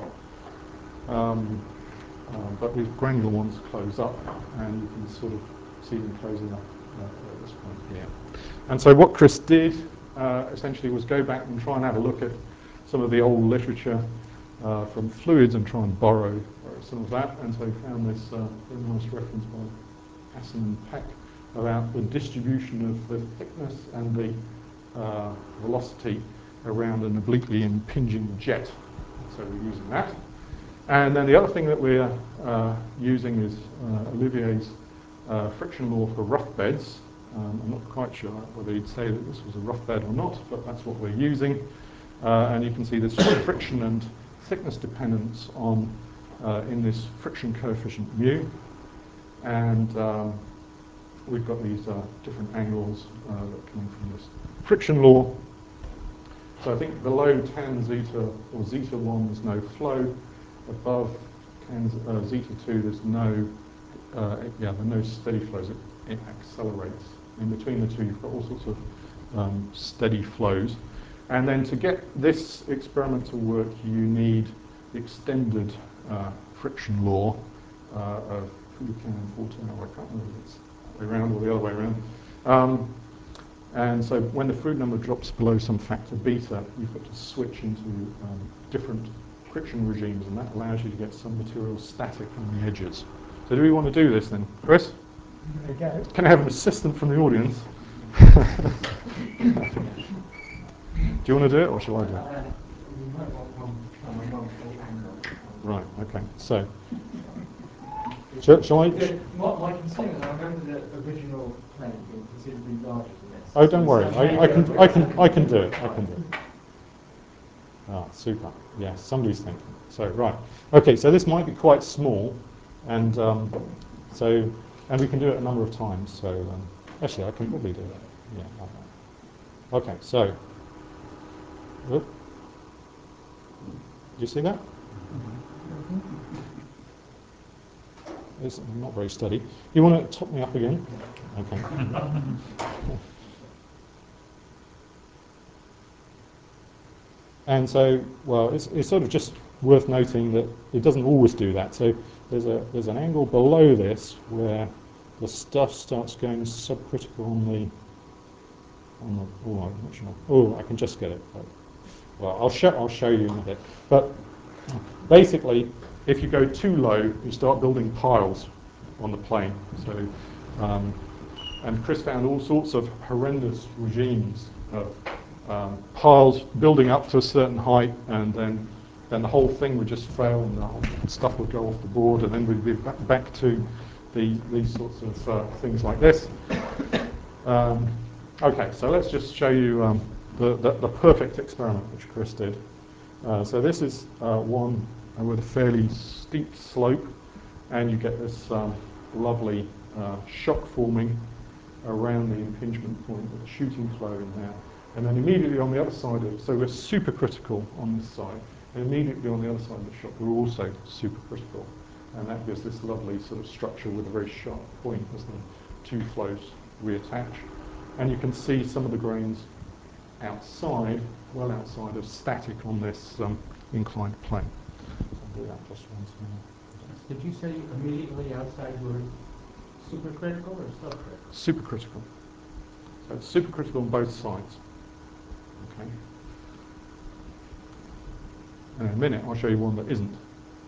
but the granular ones close up, and you can sort of see them closing up at this point here. And so what Chris did essentially was go back and try and have a look at some of the old literature from fluids and try and borrow some of that. And so we found this very nice reference by Hassan and Peck about the distribution of the thickness and the velocity around an obliquely impinging jet. So we're using that. And then the other thing that we're using is Olivier's friction law for rough beds. I'm not quite sure whether he'd say that this was a rough bed or not, but that's what we're using. And you can see this friction and thickness dependence on in this friction coefficient mu. And we've got these different angles that are coming from this friction law. So I think below tan zeta or zeta 1 there's no flow. Above tan zeta 2 there's no there are no steady flows. It accelerates. In between the two you've got all sorts of steady flows. And then to get this experiment to work you need the extended friction law of Foucault and Fortin, or I can't remember if it's the other way around or the other way around. And so when the Froude number drops below some factor beta, you've got to switch into different friction regimes, and that allows you to get some material static on the edges. So do we want to do this then? Chris? Can I have an assistant from the audience? Do you want to do it, or shall I do it? Right, okay. So, shall I? My concern is I remember the original plane being considerably larger than this. Oh, don't worry. I can do it. I can do it. Ah, super. Yes, somebody's thinking. So, right. Okay, so this might be quite small, and and we can do it a number of times. So, actually, I can probably do it. Yeah, like that. Okay, so. Oop. Do you see that? It's not very steady. You want to top me up again? Okay. And so, well, it's sort of just worth noting that it doesn't always do that. So there's an angle below this where the stuff starts going subcritical on the oh, I'm not sure. Oh, I can just get it. Well, I'll show you in a bit. But basically, if you go too low, you start building piles on the plane. So, and Chris found all sorts of horrendous regimes of piles building up to a certain height, and then the whole thing would just fail, and the whole stuff would go off the board, and then we'd be back to these sorts of things like this. Okay, so let's just show you the perfect experiment which Chris did. So this is one with a fairly steep slope, and you get this lovely shock forming around the impingement point with a shooting flow in there. And then immediately on the other side so we're supercritical on this side, and immediately on the other side of the shock we're also supercritical. And that gives this lovely sort of structure with a very sharp point as the two flows reattach. And you can see some of the grains outside, well outside of static on this inclined plane. So I'll do that just once more. Did you say immediately outside were supercritical or subcritical? Supercritical. So it's supercritical on both sides. Okay. And in a minute I'll show you one that isn't.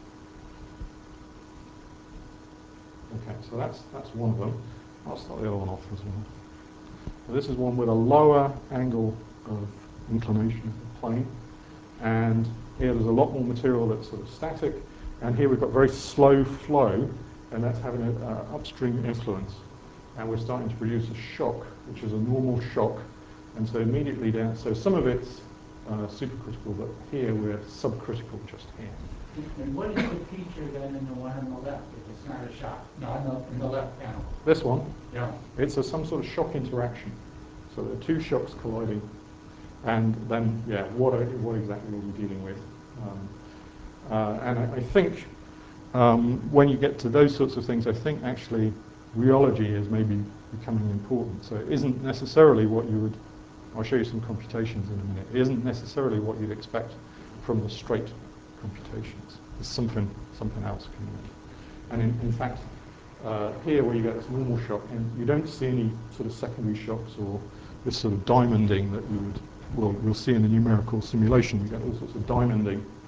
Okay, so that's one of them. I'll start the other one off as well. So this is one with a lower angle of inclination of the plane, and here there's a lot more material that's sort of static, and here we've got very slow flow, and that's having an upstream influence, and we're starting to produce a shock, which is a normal shock, and so immediately down, so some of it's supercritical, but here we're subcritical just here. And what is the feature then in the one on the left, if it's not a shock? No, in the left panel. This one? Yeah. It's some sort of shock interaction. So there are two shocks colliding, and then, yeah, what exactly are we dealing with? And I think when you get to those sorts of things, I think actually rheology is maybe becoming important. So it isn't necessarily what you would, I'll show you some computations in a minute, it isn't necessarily what you'd expect from the straight computations. There's something else coming in. And in fact, here where you get this normal shock, and you don't see any sort of secondary shocks or this sort of diamonding that you would, we'll see in the numerical simulation. You get all sorts of diamonding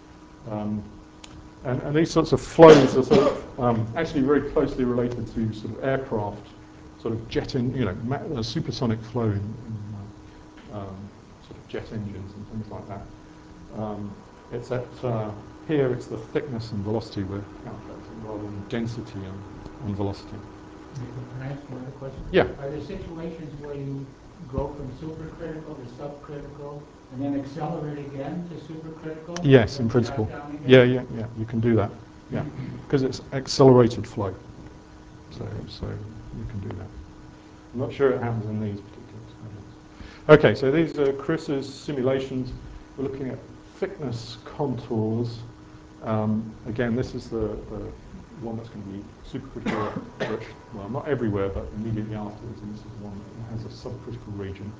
And these sorts of flows are sort of actually very closely related to sort of aircraft, sort of jet in, a supersonic flow in sort of jet engines and things like that. It's at here it's the thickness and velocity we're calculating rather than density and velocity. Can I ask another question? Yeah. Are there situations where you go from supercritical to subcritical and then accelerate again to supercritical? Yes, in and principle. shut down Yeah, again? yeah, you can do that. Yeah, because it's accelerated flow. So you can do that. I'm not sure it happens in these particular experiments. Okay, so these are Chris's simulations. We're looking at thickness contours. Again, this is the one that's going to be supercritical, well, not everywhere, but immediately afterwards, and this is the one that has a subcritical region.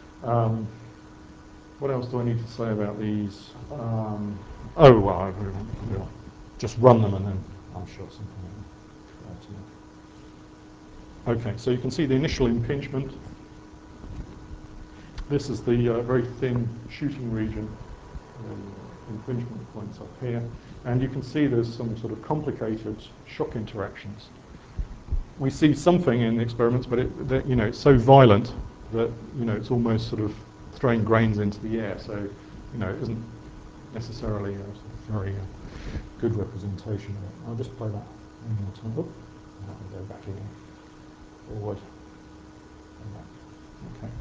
What else do I need to say about these? Oh, well, we'll just run them and then I'll show something. Okay, so you can see the initial impingement. This is the very thin shooting region, impingement points up here. And you can see there's some sort of complicated shock interactions. We see something in the experiments, but it's so violent that it's almost sort of throwing grains into the air. So it isn't necessarily a very good representation of it. I'll just play that one more time. Oop, I'll go back again. Forward. And back. Okay.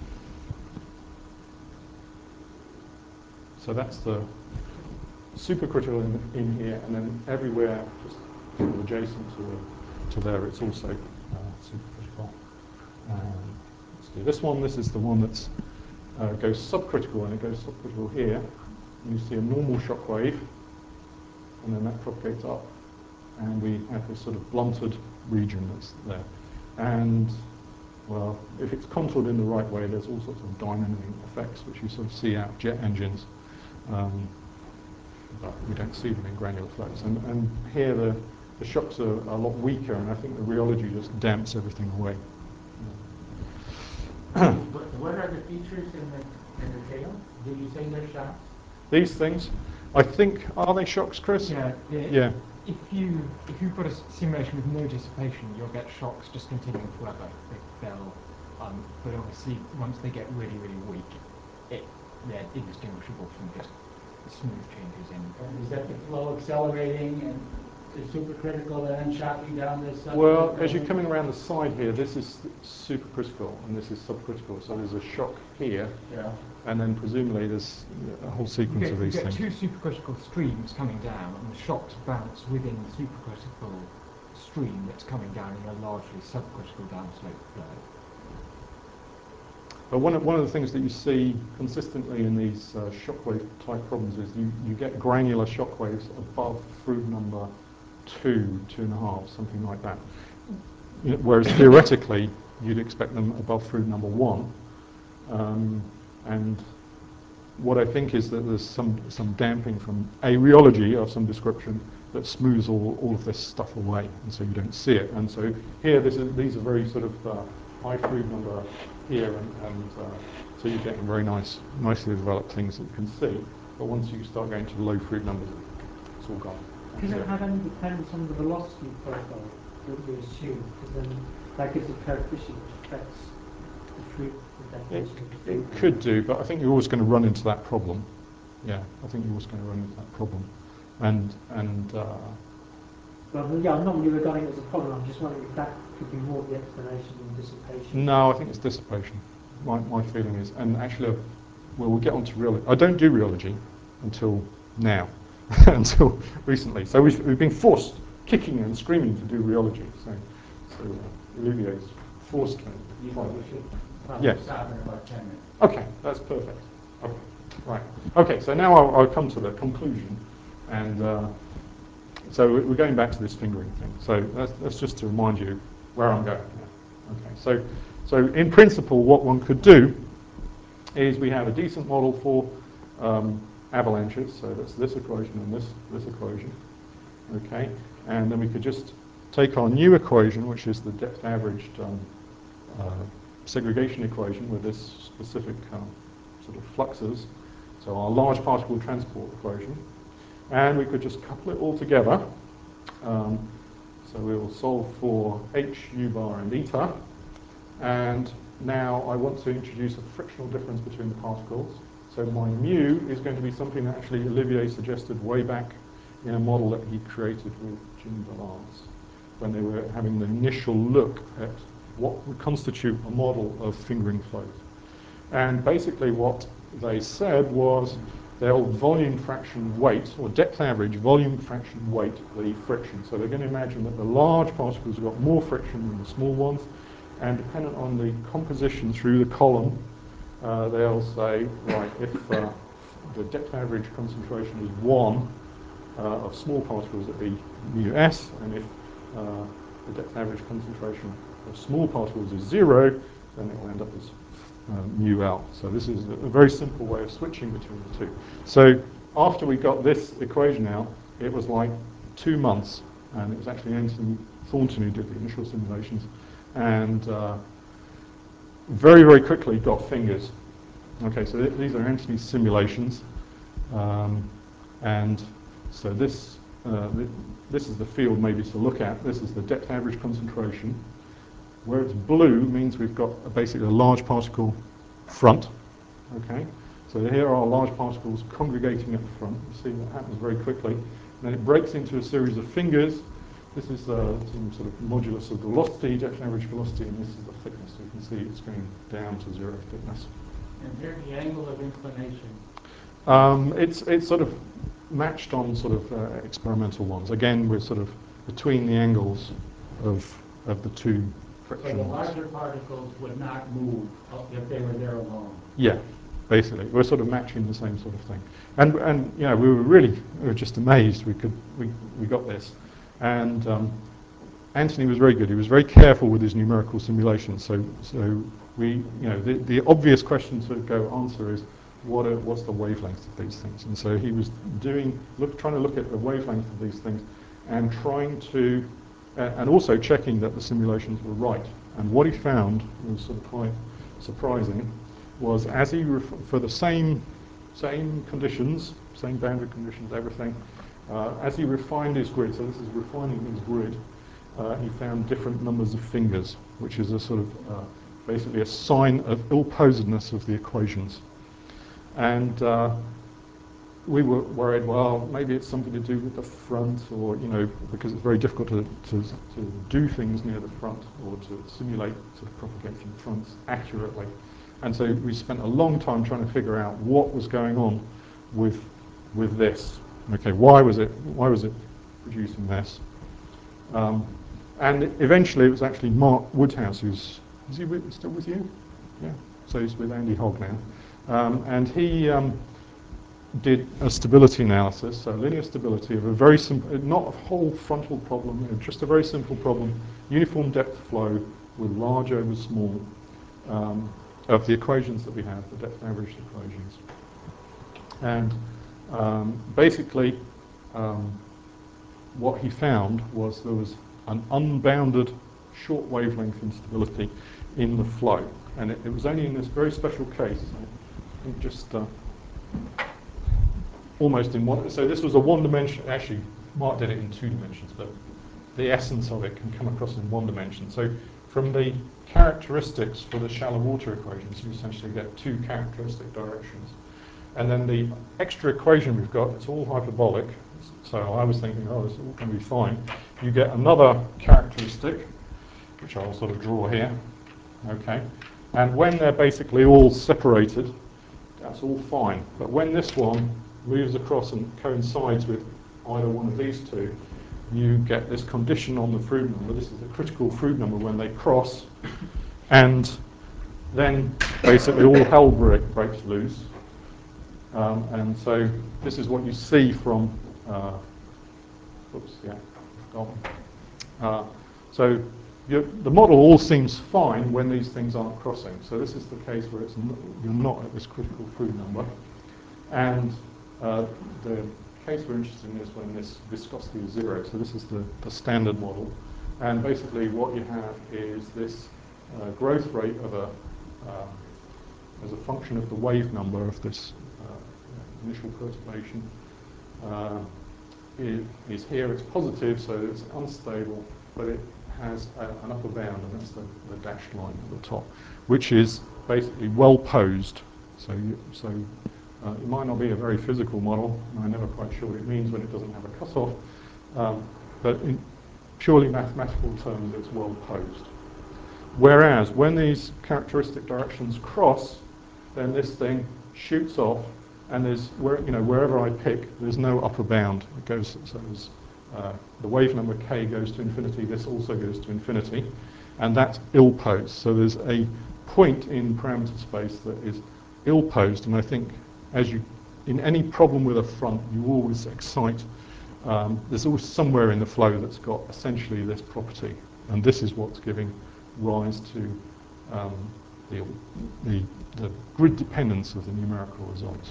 So that's the supercritical in here, and then everywhere just sort of adjacent to there, it's also supercritical. Let's do this one. This is the one that's goes subcritical, and it goes subcritical here. You see a normal shock wave, and then that propagates up, and we have this sort of blunted region that's there. And well, if it's contoured in the right way, there's all sorts of dynamic effects which you sort of see out of jet engines. But we don't see them in granular flows. And here the shocks are a lot weaker, and I think the rheology just damps everything away. What are the features in the tail? Did you say they're shocks? These things, I think, are they shocks, Chris? Yeah. Yeah. If you've got a simulation with no dissipation, you'll get shocks just continuing forever. They'll, but obviously once they get really, really weak, they're indistinguishable from just smooth changes in. Is that the flow accelerating and to supercritical and then shocking down this? Well, as you're coming around the side here, this is supercritical and this is subcritical. So there's a shock here, Yeah. and then presumably there's a whole sequence of these you get things. two supercritical streams coming down, and the shocks bounce within the supercritical stream that's coming down in a largely subcritical downslope flow. But one of the things that you see consistently in these shockwave type problems is you get granular shockwaves above Froude number 2, 2.5, something like that. Whereas theoretically, you'd expect them above Froude number 1. And what I think is that there's some damping from a rheology of some description that smooths all of this stuff away, and so you don't see it. And so here, these are very sort of high Froude number here, and so you're getting very nicely developed things that you can see. But once you start going to low Froude numbers, it's all gone. Does it have any dependence on the velocity profile that we assume? Because then that gives a coefficient which affects the Froude, the definition of the Froude. It could do, but I think you're always going to run into that problem. Yeah, I think you're always going to run into that problem. Well, yeah, I'm not really regarding it as a problem. I'm just wondering if that could be more of the explanation than dissipation. No, I think it's dissipation. My feeling is, and actually, well, we'll get on to rheology. I don't do rheology until now, until recently. So we've been forced, kicking and screaming, to do rheology. So Olivier's forced me. You know, we should probably Yes. stop in about 10 minutes. Okay, that's perfect. Okay, right. Okay, so now I'll come to the conclusion, and so we're going back to this fingering thing. So that's just to remind you where I'm going now. Okay, so in principle, what one could do is we have a decent model for avalanches. So that's this equation and this equation. Okay, and then we could just take our new equation, which is the depth averaged segregation equation with this specific sort of fluxes. So our large particle transport equation. And we could just couple it all together. So we will solve for h, u bar, and eta. And now I want to introduce a frictional difference between the particles. So my mu is going to be something that actually Olivier suggested way back in a model that he created with Jimmy Balance when they were having the initial look at what would constitute a model of fingering flows. And basically what they said was they'll volume fraction weight, or depth average volume fraction weight the friction. So they're going to imagine that the large particles have got more friction than the small ones, and dependent on the composition through the column, they'll say, right, if the depth average concentration is 1 of small particles, it'd be mu s, and if the depth average concentration of small particles is 0, then it will end up as mu L. So this is a very simple way of switching between the two. So after we got this equation out, it was like 2 months, and it was actually Anthony Thornton who did the initial simulations, and very, very quickly got fingers. Okay, so these are Anthony's simulations, and so this is the field maybe to look at. This is the depth average concentration. Where it's blue means we've got basically a large particle front. Okay, so here are large particles congregating at the front. You see that happens very quickly. And then it breaks into a series of fingers. This is some sort of modulus of the velocity, depth average velocity, and this is the thickness. So you can see it's going down to 0 thickness. And here's the angle of inclination. It's sort of matched on sort of experimental ones. Again, we're sort of between the angles of the two So friction the ones. larger particles would not move if they were there alone. Yeah, basically, we're sort of matching the same sort of thing. And you know, we were just amazed we got this. And Anthony was very good. He was very careful with his numerical simulations. So we, you know, the obvious question to go answer is what's the wavelength of these things? And so he was trying to look at the wavelength of these things, and trying to, and also checking that the simulations were right. And what he found was sort of quite surprising. Was as he for the same conditions, same boundary conditions, everything. As he refined his grid, so this is refining his grid, he found different numbers of fingers, which is a sort of basically a sign of ill-posedness of the equations. And we were worried, well, maybe it's something to do with the front, or, you know, because it's very difficult to do things near the front, or to simulate sort of propagating fronts accurately. And so we spent a long time trying to figure out what was going on with this. Okay, why was it producing this? And eventually it was actually Mark Woodhouse, is he still with you? Yeah, so he's with Andy Hogg now. And he did a stability analysis, so linear stability of a very simple, not a whole frontal problem, just a very simple problem, uniform depth flow with large over small, of the equations that we have, the depth average equations. And basically, what he found was there was an unbounded short wavelength instability in the flow. And it was only in this very special case, I think just almost in one, so this was a one dimension, actually Mark did it in 2 dimensions, but the essence of it can come across in 1 dimension. So from the characteristics for the shallow water equations, you essentially get 2 characteristic directions. And then the extra equation we've got, it's all hyperbolic. So I was thinking, oh, this is all going to be fine. You get another characteristic, which I'll sort of draw here. Okay. And when they're basically all separated, that's all fine. But when this one moves across and coincides with either one of these two, you get this condition on the Froude number. This is the critical Froude number when they cross, and then basically all hell breaks loose. And so this is what you see from, so the model all seems fine when these things aren't crossing. So this is the case where you're not at this critical Froude number. And the case we're interested in is when this viscosity is 0. So this is the standard model. And basically what you have is this growth rate of as a function of the wave number of this initial perturbation. is here. It's positive, so it's unstable, but it has an upper bound, and that's the dashed line at the top, which is basically well posed. So it might not be a very physical model, and I'm never quite sure what it means when it doesn't have a cutoff, but in purely mathematical terms, it's well posed. Whereas when these characteristic directions cross, then this thing shoots off, and wherever I pick, there's no upper bound. It goes, so the wave number k goes to infinity. This also goes to infinity, and that's ill-posed. So there's a point in parameter space that is ill-posed, and I think in any problem with a front, you always excite. There's always somewhere in the flow that's got essentially this property, and this is what's giving rise to the grid dependence of the numerical results.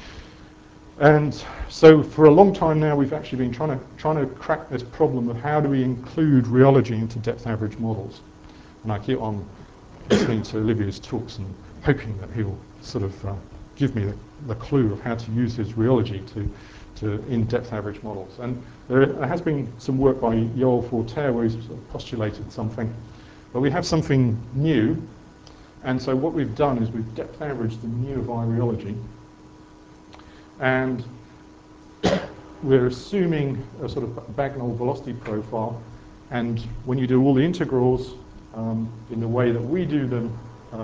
And so for a long time now, we've actually been trying to crack this problem of how do we include rheology into depth average models. And I keep on listening to Olivier's talks and hoping that he'll sort of give me the clue of how to use his rheology in depth average models. And there has been some work by Yoel Forterre where he's sort of postulated something. But we have something new. And so what we've done is we've depth averaged the mu of rheology. And we're assuming a sort of Bagnall velocity profile. And when you do all the integrals in the way that we do them,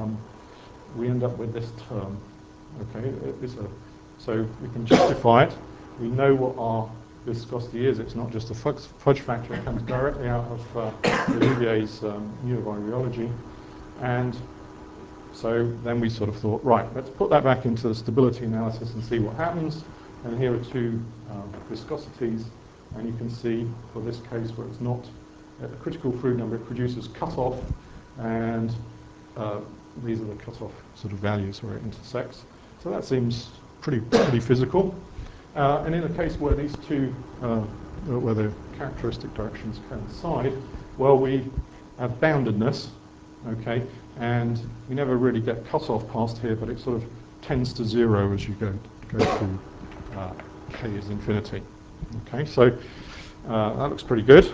we end up with this term. Okay, so we can justify it. We know what our viscosity is. It's not just a fudge factor. It comes directly out of Olivier's mu of rheology. And so then we sort of thought, right, let's put that back into the stability analysis and see what happens. And here are two viscosities. And you can see for this case where it's not at the critical fluid number, it produces cutoff. And these are the cutoff sort of values where it intersects. So that seems pretty physical. And in a case where these two, where the characteristic directions coincide, well, we have boundedness, okay, and we never really get cutoff past here, but it sort of tends to zero as you go through k is infinity. Okay, so that looks pretty good.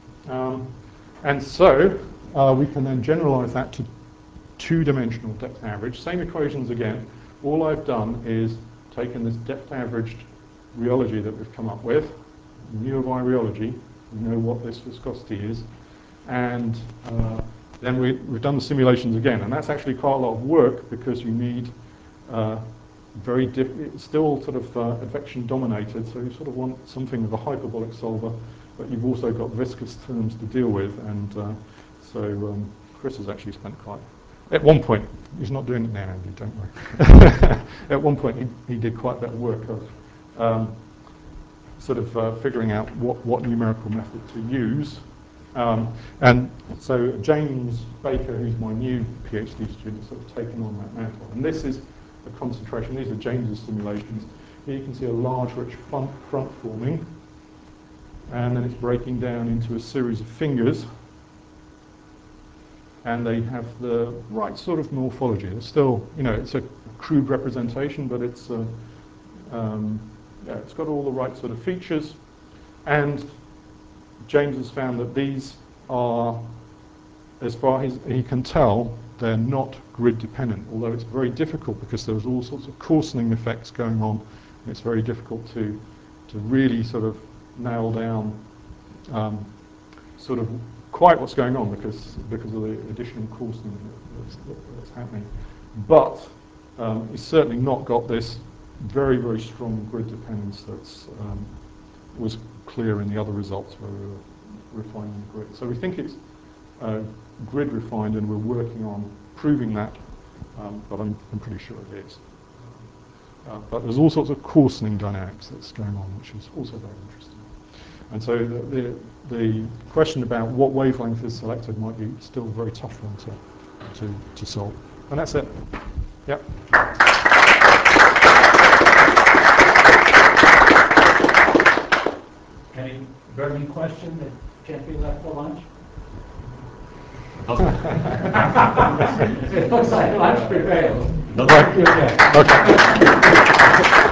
And so we can then generalize that to two-dimensional depth average. Same equations again. All I've done is taken this depth averaged rheology that we've come up with, mu of rheology. We know what this viscosity is, and then we've done the simulations again, and that's actually quite a lot of work because you need it's still sort of advection dominated, so you sort of want something of a hyperbolic solver, but you've also got viscous terms to deal with, and so Chris has actually spent at one point, he's not doing it now, Andy, don't worry. At one point he did quite a bit of work of sort of figuring out what numerical method to use. And so James Baker, who's my new PhD student, has sort of taken on that mantle. And this is the concentration. These are James's simulations. Here you can see a large rich front forming, and then it's breaking down into a series of fingers. And they have the right sort of morphology. It's still, it's a crude representation, but it's it's got all the right sort of features. And James has found that these are, as far as he can tell, they're not grid dependent, although it's very difficult because there's all sorts of coarsening effects going on. And it's very difficult to really sort of nail down sort of quite what's going on because of the additional coarsening that's happening. But it's certainly not got this very, very strong grid dependence that's was clear in the other results where we were refining the grid. So we think it's grid refined, and we're working on proving that, but I'm pretty sure it is. But there's all sorts of coarsening dynamics that's going on, which is also very interesting. And so the question about what wavelength is selected might be still a very tough one to solve. And that's it. Yep. Any burning question that can't be left for lunch? It looks like lunch prevailed. Okay. Okay.